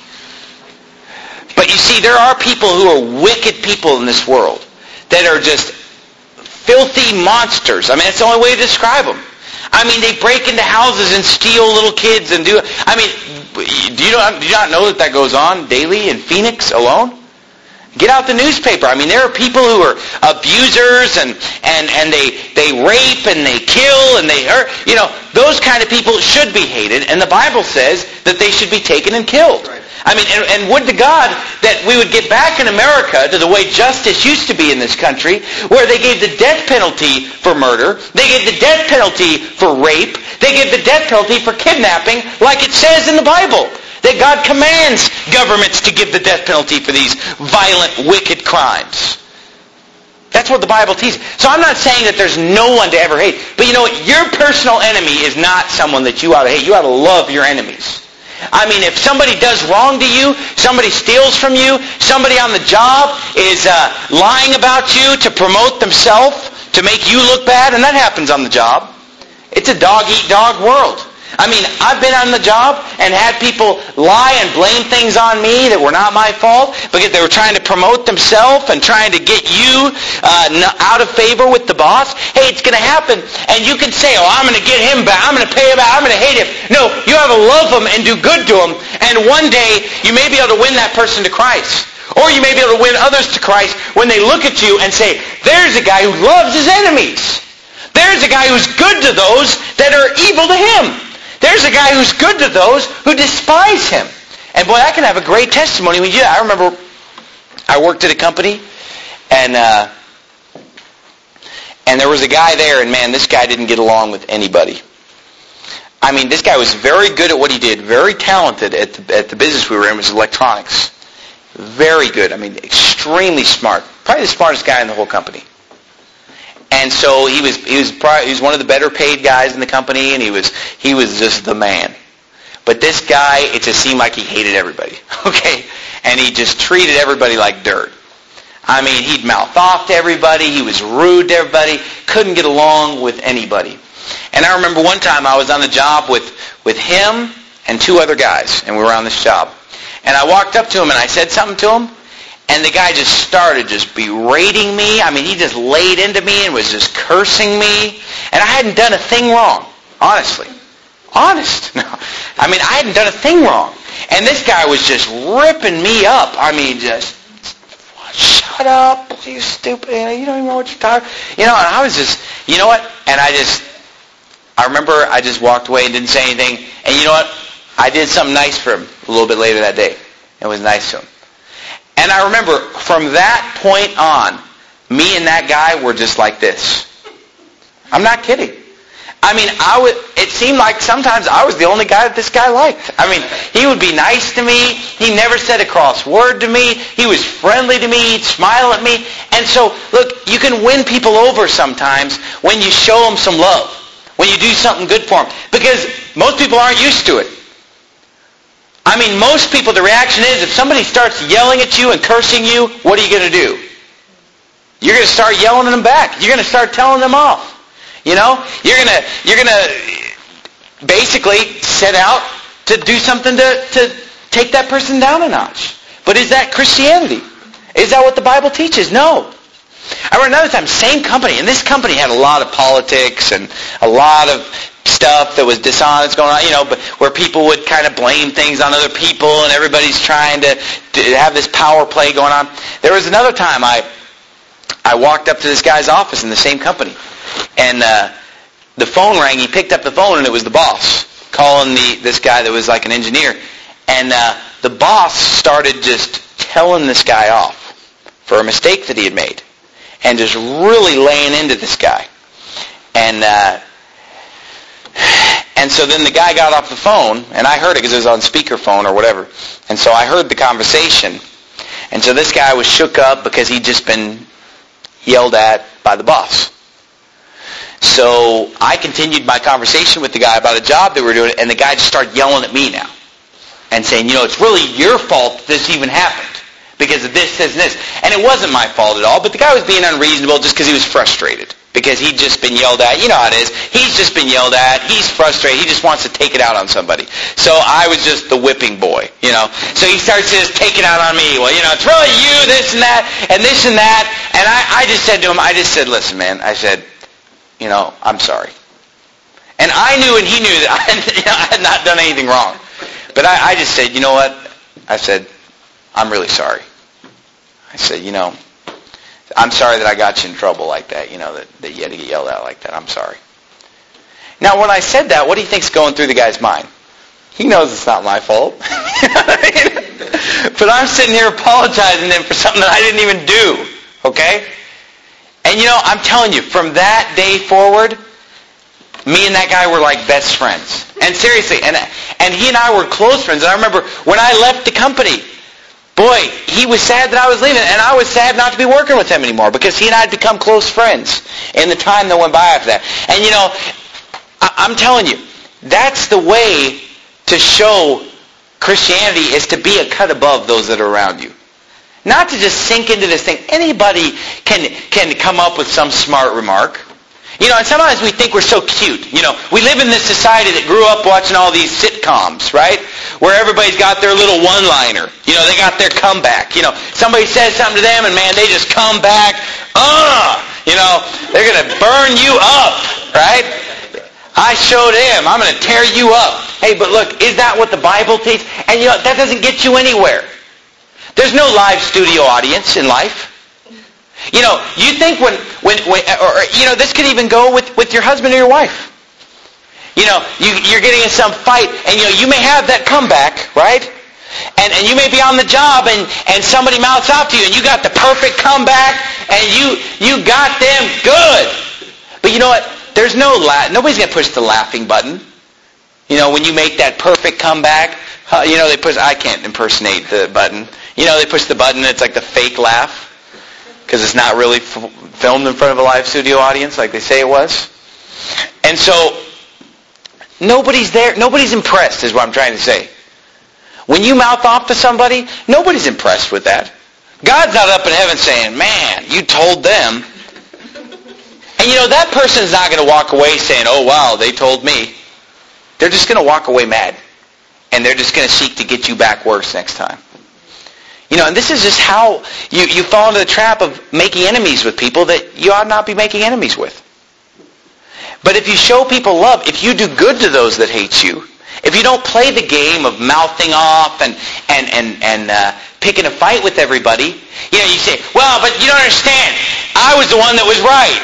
Speaker 1: But you see, there are people who are wicked people in this world that are just filthy monsters. That's the only way to describe them. They break into houses and steal little kids and do you not know that goes on daily in Phoenix alone? Get out the newspaper. There are people who are abusers and they rape and they kill and they hurt. Those kind of people should be hated, and the Bible says that they should be taken and killed. Right. And would to God that we would get back in America to the way justice used to be in this country, where they gave the death penalty for murder, they gave the death penalty for rape, they gave the death penalty for kidnapping, like it says in the Bible. That God commands governments to give the death penalty for these violent, wicked crimes. That's what the Bible teaches. So I'm not saying that there's no one to ever hate. But you know what? Your personal enemy is not someone that you ought to hate. You ought to love your enemies. If somebody does wrong to you, somebody steals from you, somebody on the job is lying about you to promote themselves, to make you look bad, and that happens on the job. It's a dog-eat-dog world. I mean, I've been on the job and had people lie and blame things on me that were not my fault because they were trying to promote themselves and trying to get you out of favor with the boss. Hey, it's going to happen. And you can say, oh, I'm going to get him back. I'm going to pay him back. I'm going to hate him. No, you have to love him and do good to him. And one day, you may be able to win that person to Christ. Or you may be able to win others to Christ when they look at you and say, there's a guy who loves his enemies. There's a guy who's good to those that are evil to him. There's a guy who's good to those who despise him. And boy, I can have a great testimony when you do that. I remember I worked at a company, and there was a guy there, and man, this guy didn't get along with anybody. I mean, this guy was very good at what he did, very talented at the business we were in, was electronics. Very good. I mean, extremely smart. Probably the smartest guy in the whole company. And so he was one of the better paid guys in the company, and he was just the man. But this guy, it just seemed like he hated everybody. Okay? And he just treated everybody like dirt. I mean, he'd mouth off to everybody. He was rude to everybody. Couldn't get along with anybody. And I remember one time I was on the job with him and two other guys, and we were on this job. And I walked up to him and I said something to him, and the guy just started just berating me. I mean, he just laid into me and was just cursing me. And I hadn't done a thing wrong, honestly. Honest. No. I mean, I hadn't done a thing wrong. And this guy was just ripping me up. I mean, just, shut up, you stupid. You don't even know what you're talking about. You know, and I was just, you know what? And I remember I just walked away and didn't say anything. And you know what? I did something nice for him a little bit later that day. It was nice to him. And I remember from that point on, me and that guy were just like this. I'm not kidding. I mean, it seemed like sometimes I was the only guy that this guy liked. I mean, he would be nice to me. He never said a cross word to me. He was friendly to me. He'd smile at me. And so, look, you can win people over sometimes when you show them some love, when you do something good for them. Because most people aren't used to it. I mean, most people, the reaction is if somebody starts yelling at you and cursing you, what are you going to do? You're going to start yelling at them back. You're going to start telling them off. You know, you're gonna basically set out to do something to take that person down a notch. But is that Christianity? Is that what the Bible teaches? No. I remember another time, same company, and this company had a lot of politics and a lot of stuff that was dishonest going on, you know, but where people would kind of blame things on other people and everybody's trying to have this power play going on. There was another time I walked up to this guy's office in the same company. And the phone rang. He picked up the phone, and it was the boss calling this guy that was like an engineer. And the boss started just telling this guy off for a mistake that he had made, and just really laying into this guy. And so then the guy got off the phone, and I heard it because it was on speakerphone or whatever. And so I heard the conversation. And so this guy was shook up because he'd just been yelled at by the boss. So I continued my conversation with the guy about a job that we were doing, and the guy just started yelling at me now and saying, you know, it's really your fault this even happened because of this, and this. And it wasn't my fault at all, but the guy was being unreasonable just because he was frustrated because he'd just been yelled at. You know how it is. He's just been yelled at. He's frustrated. He just wants to take it out on somebody. So I was just the whipping boy, you know. So he starts just taking out on me. Well, you know, it's really you, this and that, and this and that. And I just said to him, listen, man, I said, you know, I'm sorry. And I knew and he knew that I had not done anything wrong. But I just said, you know what? I said, I'm really sorry. I said, you know, I'm sorry that I got you in trouble like that, you know, that you had to get yelled at like that. I'm sorry. Now, when I said that, what do you think's going through the guy's mind? He knows it's not my fault. You know what I mean? But I'm sitting here apologizing to him for something that I didn't even do. Okay? And you know, I'm telling you, from that day forward, me and that guy were like best friends. And seriously, and he and I were close friends. And I remember when I left the company, boy, he was sad that I was leaving, and I was sad not to be working with him anymore because he and I had become close friends in the time that went by after that. And you know, I'm telling you, that's the way to show Christianity is to be a cut above those that are around you. Not to just sink into this thing. Anybody can come up with some smart remark. And sometimes we think we're so cute. We live in this society that grew up watching all these sitcoms, right? Where everybody's got their little one-liner. They got their comeback. Somebody says something to them and, man, they just come back. They're going to burn you up, right? I showed him. I'm going to tear you up. Hey, but look, is that what the Bible teaches? And that doesn't get you anywhere. There's no live studio audience in life. You think when this could even go with your husband or your wife. You're getting in some fight, and you may have that comeback, right? And you may be on the job, and somebody mouths out to you, and you got the perfect comeback, and you got them good. But you know what? There's nobody's going to push the laughing button. When you make that perfect comeback, they push. I can't impersonate the button. They push the button, and it's like the fake laugh. Because it's not really filmed in front of a live studio audience like they say it was. And so, nobody's there. Nobody's impressed is what I'm trying to say. When you mouth off to somebody, nobody's impressed with that. God's not up in heaven saying, man, you told them. And that person's not going to walk away saying, oh wow, they told me. They're just going to walk away mad. And they're just going to seek to get you back worse next time. And this is just how you fall into the trap of making enemies with people that you ought not be making enemies with. But if you show people love, if you do good to those that hate you, if you don't play the game of mouthing off and picking a fight with everybody, you say, well, but you don't understand. I was the one that was right.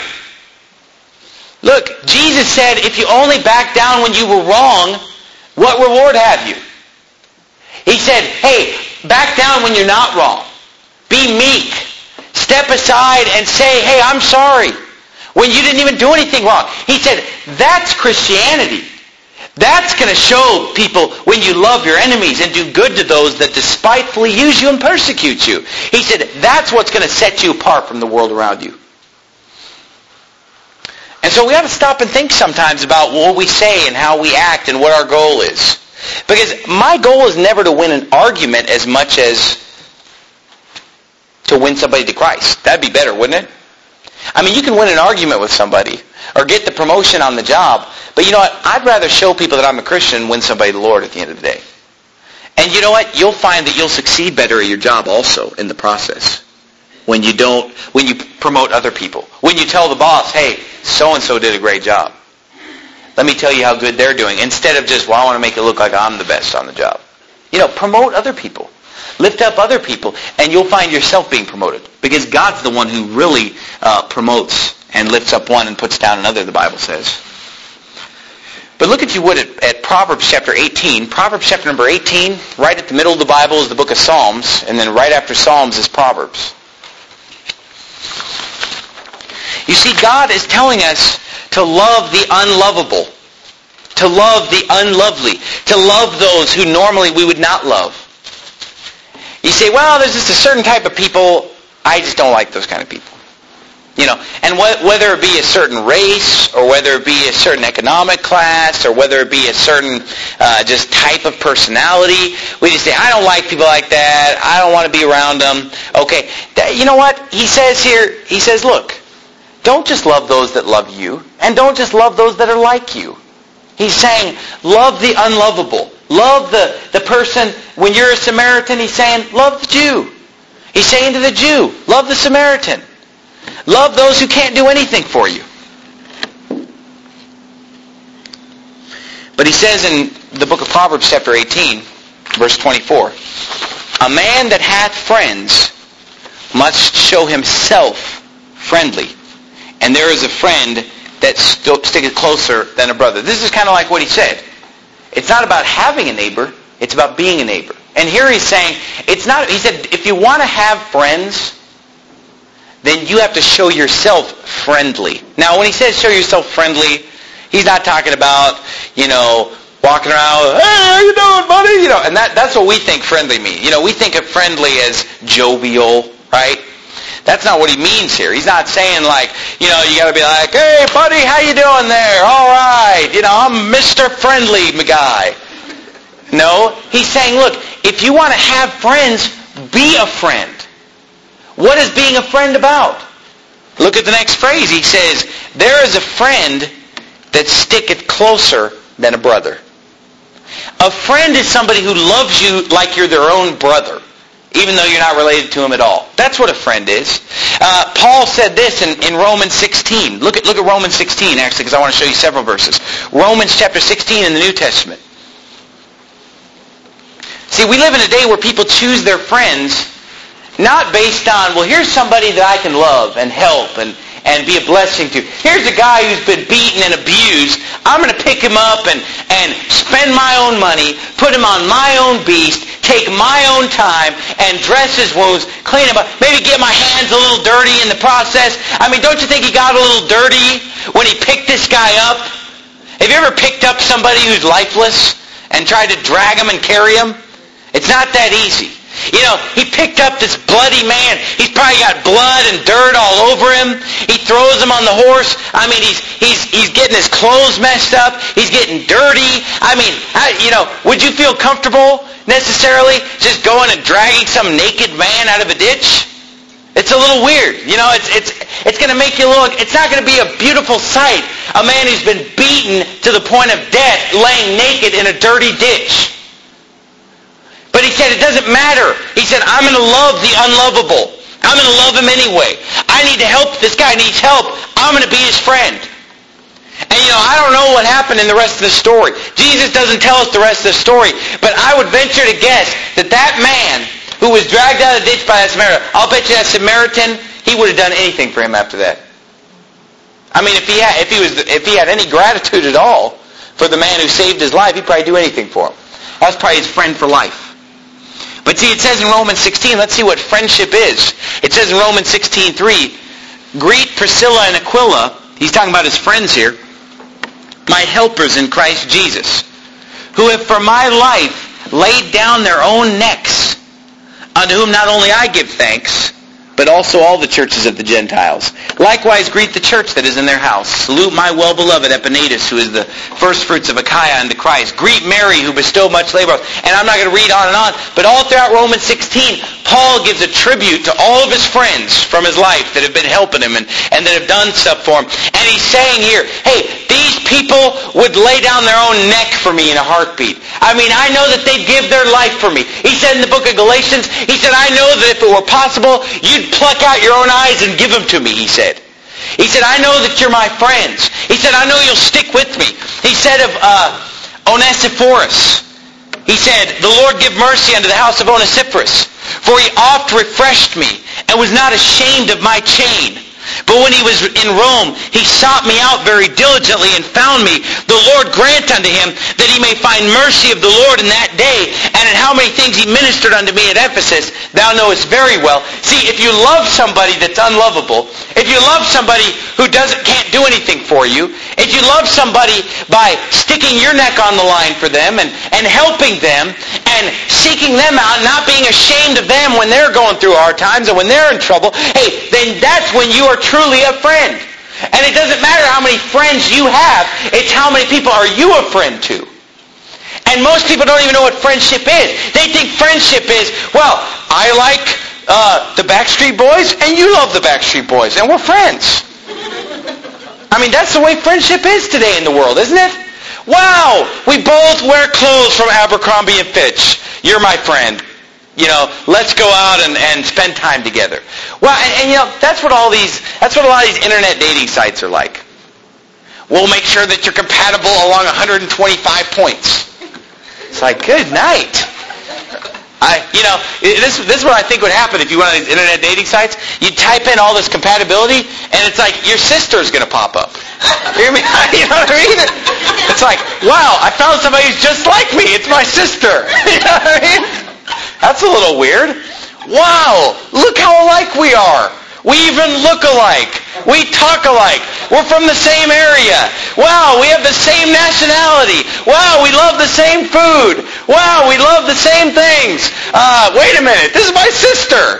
Speaker 1: Look, Jesus said, if you only back down when you were wrong, what reward have you? He said, hey, back down when you're not wrong. Be meek. Step aside and say, hey, I'm sorry. When you didn't even do anything wrong. He said, that's Christianity. That's going to show people when you love your enemies and do good to those that despitefully use you and persecute you. He said, that's what's going to set you apart from the world around you. And so we have to stop and think sometimes about what we say and how we act and what our goal is. Because my goal is never to win an argument as much as to win somebody to Christ. That'd be better, wouldn't it? I mean, you can win an argument with somebody or get the promotion on the job, but you know what? I'd rather show people that I'm a Christian and win somebody to the Lord at the end of the day. And you know what? You'll find that you'll succeed better at your job also in the process. When you promote other people. When you tell the boss, hey, so-and-so did a great job. Let me tell you how good they're doing. Instead of just, well, I want to make it look like I'm the best on the job. Promote other people. Lift up other people. And you'll find yourself being promoted. Because God's the one who really promotes and lifts up one and puts down another, the Bible says. But look, if you would, at Proverbs chapter 18. Proverbs chapter number 18, right at the middle of the Bible is the book of Psalms. And then right after Psalms is Proverbs. You see, God is telling us to love the unlovable, to love the unlovely, to love those who normally we would not love. You say, well, there's just a certain type of people, I just don't like those kind of people. And whether it be a certain race, or whether it be a certain economic class, or whether it be a certain just type of personality, we just say, I don't like people like that, I don't want to be around them. Okay, you know what? He says here, look, don't just love those that love you, and don't just love those that are like you. He's saying, love the unlovable. Love the person, when you're a Samaritan, he's saying, love the Jew. He's saying to the Jew, love the Samaritan. Love those who can't do anything for you. But he says in the book of Proverbs chapter 18, verse 24, a man that hath friends must show himself friendly. And there is a friend that sticketh closer than a brother. This is kind of like what he said. It's not about having a neighbor, it's about being a neighbor. And here he's saying, he said, if you want to have friends, then you have to show yourself friendly. Now, when he says show yourself friendly, he's not talking about, walking around, hey, how you doing, buddy? And that's what we think friendly means. We think of friendly as jovial, right? That's not what he means here. He's not saying like, you got to be like, hey, buddy, how you doing there? All right. I'm Mr. Friendly guy. No, he's saying, look, if you want to have friends, be a friend. What is being a friend about? Look at the next phrase. He says, there is a friend that sticketh closer than a brother. A friend is somebody who loves you like you're their own brother, even though you're not related to him at all. That's what a friend is. Paul said this in Romans 16. Look at Romans 16, actually, because I want to show you several verses. Romans chapter 16 in the New Testament. See, we live in a day where people choose their friends not based on, well, here's somebody that I can love and help and be a blessing to. Here's a guy who's been beaten and abused. I'm going to pick him up and spend my own money, put him on my own beast, take my own time, and dress his wounds, clean him up, maybe get my hands a little dirty in the process. I mean, don't you think he got a little dirty when he picked this guy up? Have you ever picked up somebody who's lifeless and tried to drag him and carry him? It's not that easy. You know, he picked up this bloody man. He's probably got blood and dirt all over him. He throws him on the horse. I mean, he's getting his clothes messed up. He's getting dirty. I mean, would you feel comfortable necessarily just going and dragging some naked man out of a ditch? It's a little weird. You know, it's going to make you look. It's not going to be a beautiful sight. A man who's been beaten to the point of death laying naked in a dirty ditch. But he said, it doesn't matter. He said, I'm going to love the unlovable. I'm going to love him anyway. I need to help. This guy needs help. I'm going to be his friend. And I don't know what happened in the rest of the story. Jesus doesn't tell us the rest of the story. But I would venture to guess that man who was dragged out of the ditch by that Samaritan, I'll bet you that Samaritan, he would have done anything for him after that. I mean, if he had any gratitude at all for the man who saved his life, he'd probably do anything for him. That was probably his friend for life. But see, it says in Romans 16, let's see what friendship is. It says in Romans 16:3, greet Priscilla and Aquila, he's talking about his friends here, my helpers in Christ Jesus, who have for my life laid down their own necks, unto whom not only I give thanks, but also all the churches of the Gentiles. Likewise greet the church that is in their house. Salute my well-beloved Epaenetus, who is the first fruits of Achaia unto Christ. Greet Mary, who bestowed much labor. And I'm not going to read on and on, but all throughout Romans 16, Paul gives a tribute to all of his friends from his life that have been helping him and that have done stuff for him. And he's saying here, hey, these people would lay down their own neck for me in a heartbeat. I mean, I know that they'd give their life for me. He said in the book of Galatians, he said, I know that if it were possible, you'd pluck out your own eyes and give them to me, he said. He said, I know that you're my friends. He said, I know you'll stick with me. He said of Onesiphorus, he said, the Lord give mercy unto the house of Onesiphorus, for he oft refreshed me and was not ashamed of my chain. But when he was in Rome, he sought me out very diligently and found me. The Lord grant unto him that he may find mercy of the Lord in that day. And in how many things he ministered unto me at Ephesus, thou knowest very well. See, if you love somebody that's unlovable, if you love somebody who can't do anything for you, if you love somebody by sticking your neck on the line for them and helping them and seeking them out, not being ashamed of them when they're going through hard times and when they're in trouble, hey, then that's when you are truly a friend. And it doesn't matter how many friends you have, it's how many people are you a friend to. And most people don't even know what friendship is. They think friendship is, well, I like the Backstreet Boys and you love the Backstreet Boys and we're friends. I mean, that's the way friendship is today in the world, isn't it? Wow, we both wear clothes from Abercrombie & Fitch. You're my friend. Let's go out and spend time together. Well, and that's what a lot of these internet dating sites are like. We'll make sure that you're compatible along 125 points. It's like, good night. This is what I think would happen if you went on these internet dating sites. You type in all this compatibility, and it's like your sister's going to pop up. You know what I mean? It's like, wow, I found somebody who's just like me. It's my sister. You know what I mean? That's a little weird. Wow, look how alike we are. We even look alike. We talk alike. We're from the same area. Wow, we have the same nationality. Wow, we love the same food. Wow, we love the same things. Wait a minute, this is my sister.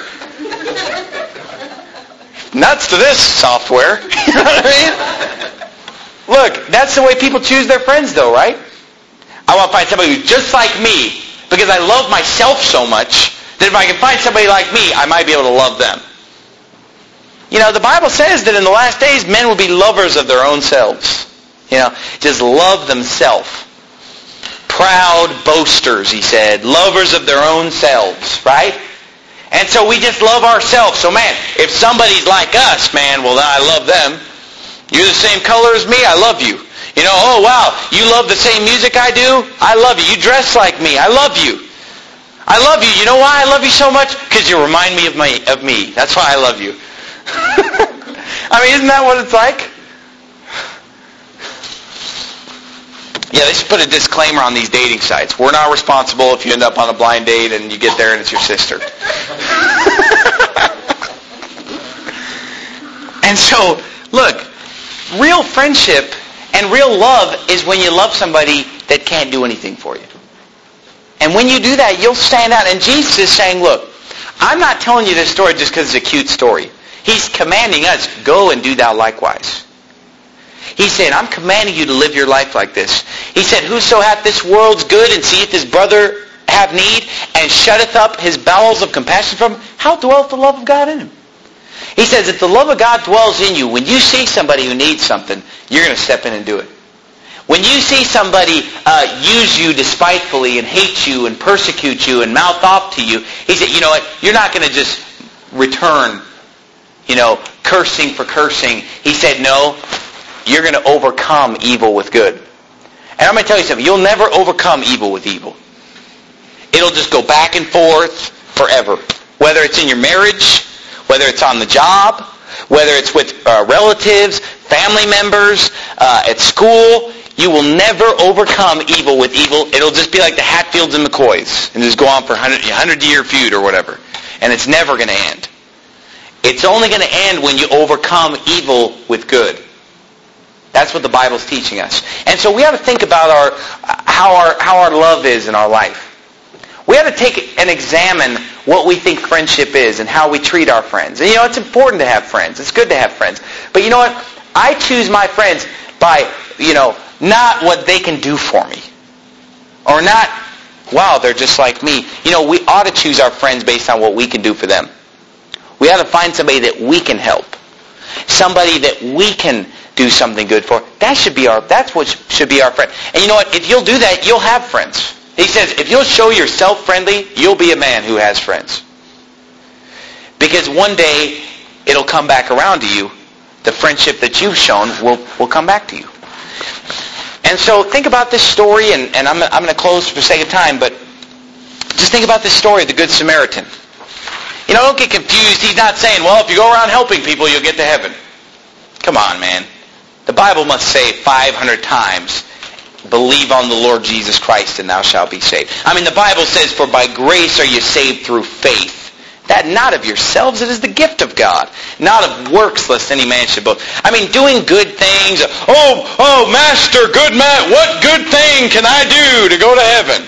Speaker 1: Nuts to this software. You know what I mean? Look, that's the way people choose their friends though, right? I want to find somebody who's just like me because I love myself so much that if I can find somebody like me, I might be able to love them. The Bible says that in the last days, men will be lovers of their own selves. Just love themselves. Proud boasters, he said. Lovers of their own selves, right? And so we just love ourselves. So man, if somebody's like us, man, well, I love them. You're the same color as me, I love you. Oh wow, you love the same music I do? I love you. You dress like me, I love you. I love you. You know why I love you so much? Because you remind me of me. That's why I love you. Isn't that what it's like? Yeah, they should put a disclaimer on these dating sites. We're not responsible if you end up on a blind date and you get there and it's your sister. And so, look, real friendship and real love is when you love somebody that can't do anything for you. And when you do that, you'll stand out. And Jesus is saying, look, I'm not telling you this story just because it's a cute story. He's commanding us, go and do thou likewise. He said, I'm commanding you to live your life like this. He said, whoso hath this world's good and seeth his brother have need and shutteth up his bowels of compassion from him, how dwelleth the love of God in him? He says, if the love of God dwells in you, when you see somebody who needs something, you're going to step in and do it. When you see somebody use you despitefully and hate you and persecute you and mouth off to you, he said, you know what? You're not going to just return, cursing for cursing. He said, no, you're going to overcome evil with good. And I'm going to tell you something. You'll never overcome evil with evil. It'll just go back and forth forever. Whether it's in your marriage, whether it's on the job, whether it's with relatives, family members, at school, you will never overcome evil with evil. It'll just be like the Hatfields and McCoys and just go on for a 100-year feud or whatever. And it's never going to end. It's only going to end when you overcome evil with good. That's what the Bible's teaching us. And so we have to think about how our love is in our life. We have to take and examine what we think friendship is and how we treat our friends. And it's important to have friends. It's good to have friends. But you know what? I choose my friends by, not what they can do for me. Or not, wow, they're just like me. We ought to choose our friends based on what we can do for them. We ought to find somebody that we can help. Somebody that we can do something good for. That's what should be our friend. And you know what? If you'll do that, you'll have friends. He says, if you'll show yourself friendly, you'll be a man who has friends. Because one day, it'll come back around to you. The friendship that you've shown will come back to you. And so think about this story, and I'm going to close for the sake of time, but just think about this story of the Good Samaritan. Don't get confused. He's not saying, well, if you go around helping people, you'll get to heaven. Come on, man. The Bible must say 500 times, believe on the Lord Jesus Christ and thou shalt be saved. The Bible says, for by grace are you saved through faith. That not of yourselves, it is the gift of God. Not of works, lest any man should boast. Doing good things. Oh, Master, good man, what good thing can I do to go to heaven?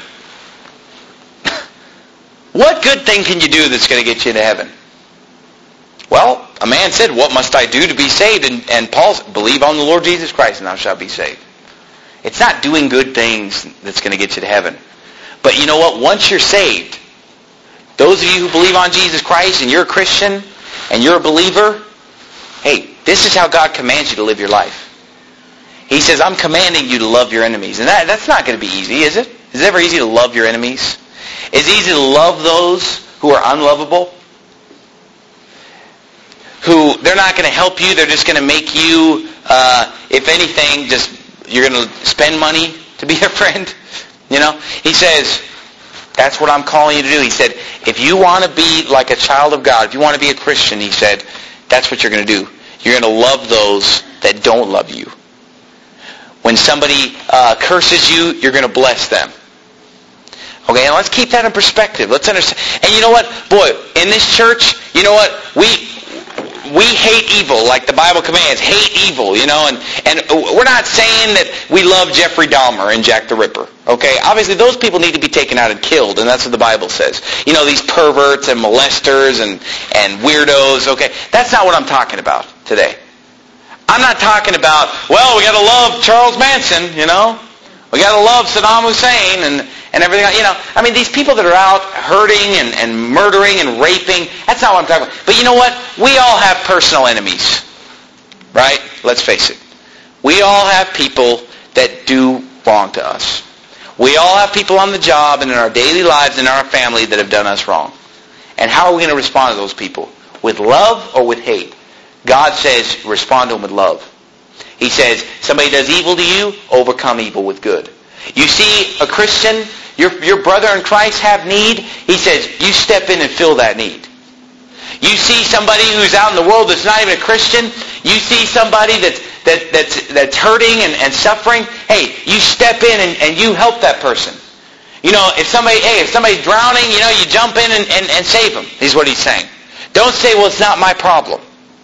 Speaker 1: What good thing can you do that's going to get you to heaven? Well, a man said, what must I do to be saved? And Paul said, believe on the Lord Jesus Christ and thou shalt be saved. It's not doing good things that's going to get you to heaven. But you know what? Once you're saved, those of you who believe on Jesus Christ and you're a Christian and you're a believer, hey, this is how God commands you to live your life. He says, I'm commanding you to love your enemies. And that's not going to be easy, is it? Is it ever easy to love your enemies? Is it easy to love those who are unlovable? Who, they're not going to help you. They're just going to make you, if anything, you're going to spend money to be their friend. He says, that's what I'm calling you to do. He said, if you want to be like a child of God, if you want to be a Christian, he said, that's what you're going to do. You're going to love those that don't love you. When somebody curses you, you're going to bless them. Okay, and let's keep that in perspective. Let's understand. And you know what? Boy, in this church, you know what? We hate evil, like the Bible commands. Hate evil, and we're not saying that we love Jeffrey Dahmer and Jack the Ripper. Okay? Obviously, those people need to be taken out and killed, and that's what the Bible says. These perverts and molesters and weirdos, okay? That's not what I'm talking about today. I'm not talking about, well, we got to love Charles Manson, We got to love Saddam Hussein and everything. These people that are out hurting and murdering and raping, that's not what I'm talking about. But you know what? We all have personal enemies, right? Let's face it. We all have people that do wrong to us. We all have people on the job and in our daily lives and in our family that have done us wrong. And how are we going to respond to those people? With love or with hate? God says, respond to them with love. He says, somebody does evil to you, overcome evil with good. You see a Christian, your brother in Christ have need, he says, you step in and fill that need. You see somebody who's out in the world that's not even a Christian, you see somebody that's hurting and suffering, hey, you step in and you help that person. If somebody's drowning, you jump in and save them, is what he's saying. Don't say, well, it's not my problem.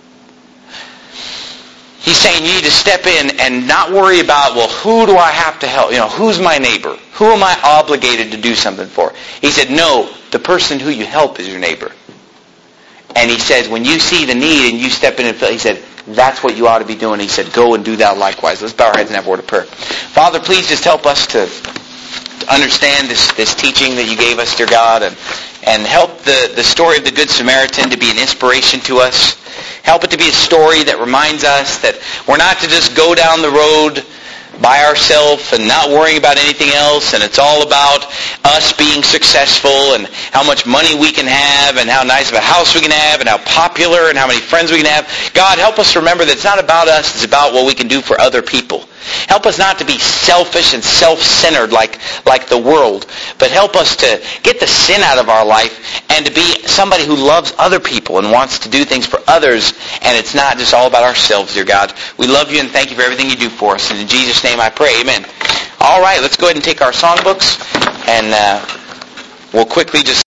Speaker 1: He's saying you need to step in and not worry about, well, who do I have to help? Who's my neighbor? Who am I obligated to do something for? He said, no, the person who you help is your neighbor. And he says, when you see the need and you step in and fill, he said, that's what you ought to be doing. He said, go and do thou likewise. Let's bow our heads and have a word of prayer. Father, please just help us to understand this teaching that you gave us, dear God, and help the story of the Good Samaritan to be an inspiration to us. Help it to be a story that reminds us that we're not to just go down the road by ourselves and not worrying about anything else, and it's all about us being successful and how much money we can have and how nice of a house we can have and how popular and how many friends we can have. God, help us remember that it's not about us, it's about what we can do for other people. Help us not to be selfish and self-centered like the world, but help us to get the sin out of our life and to be somebody who loves other people and wants to do things for others, and it's not just all about ourselves, dear God. We love you and thank you for everything you do for us. And in Jesus' name I pray, amen. All right, let's go ahead and take our songbooks, and we'll quickly just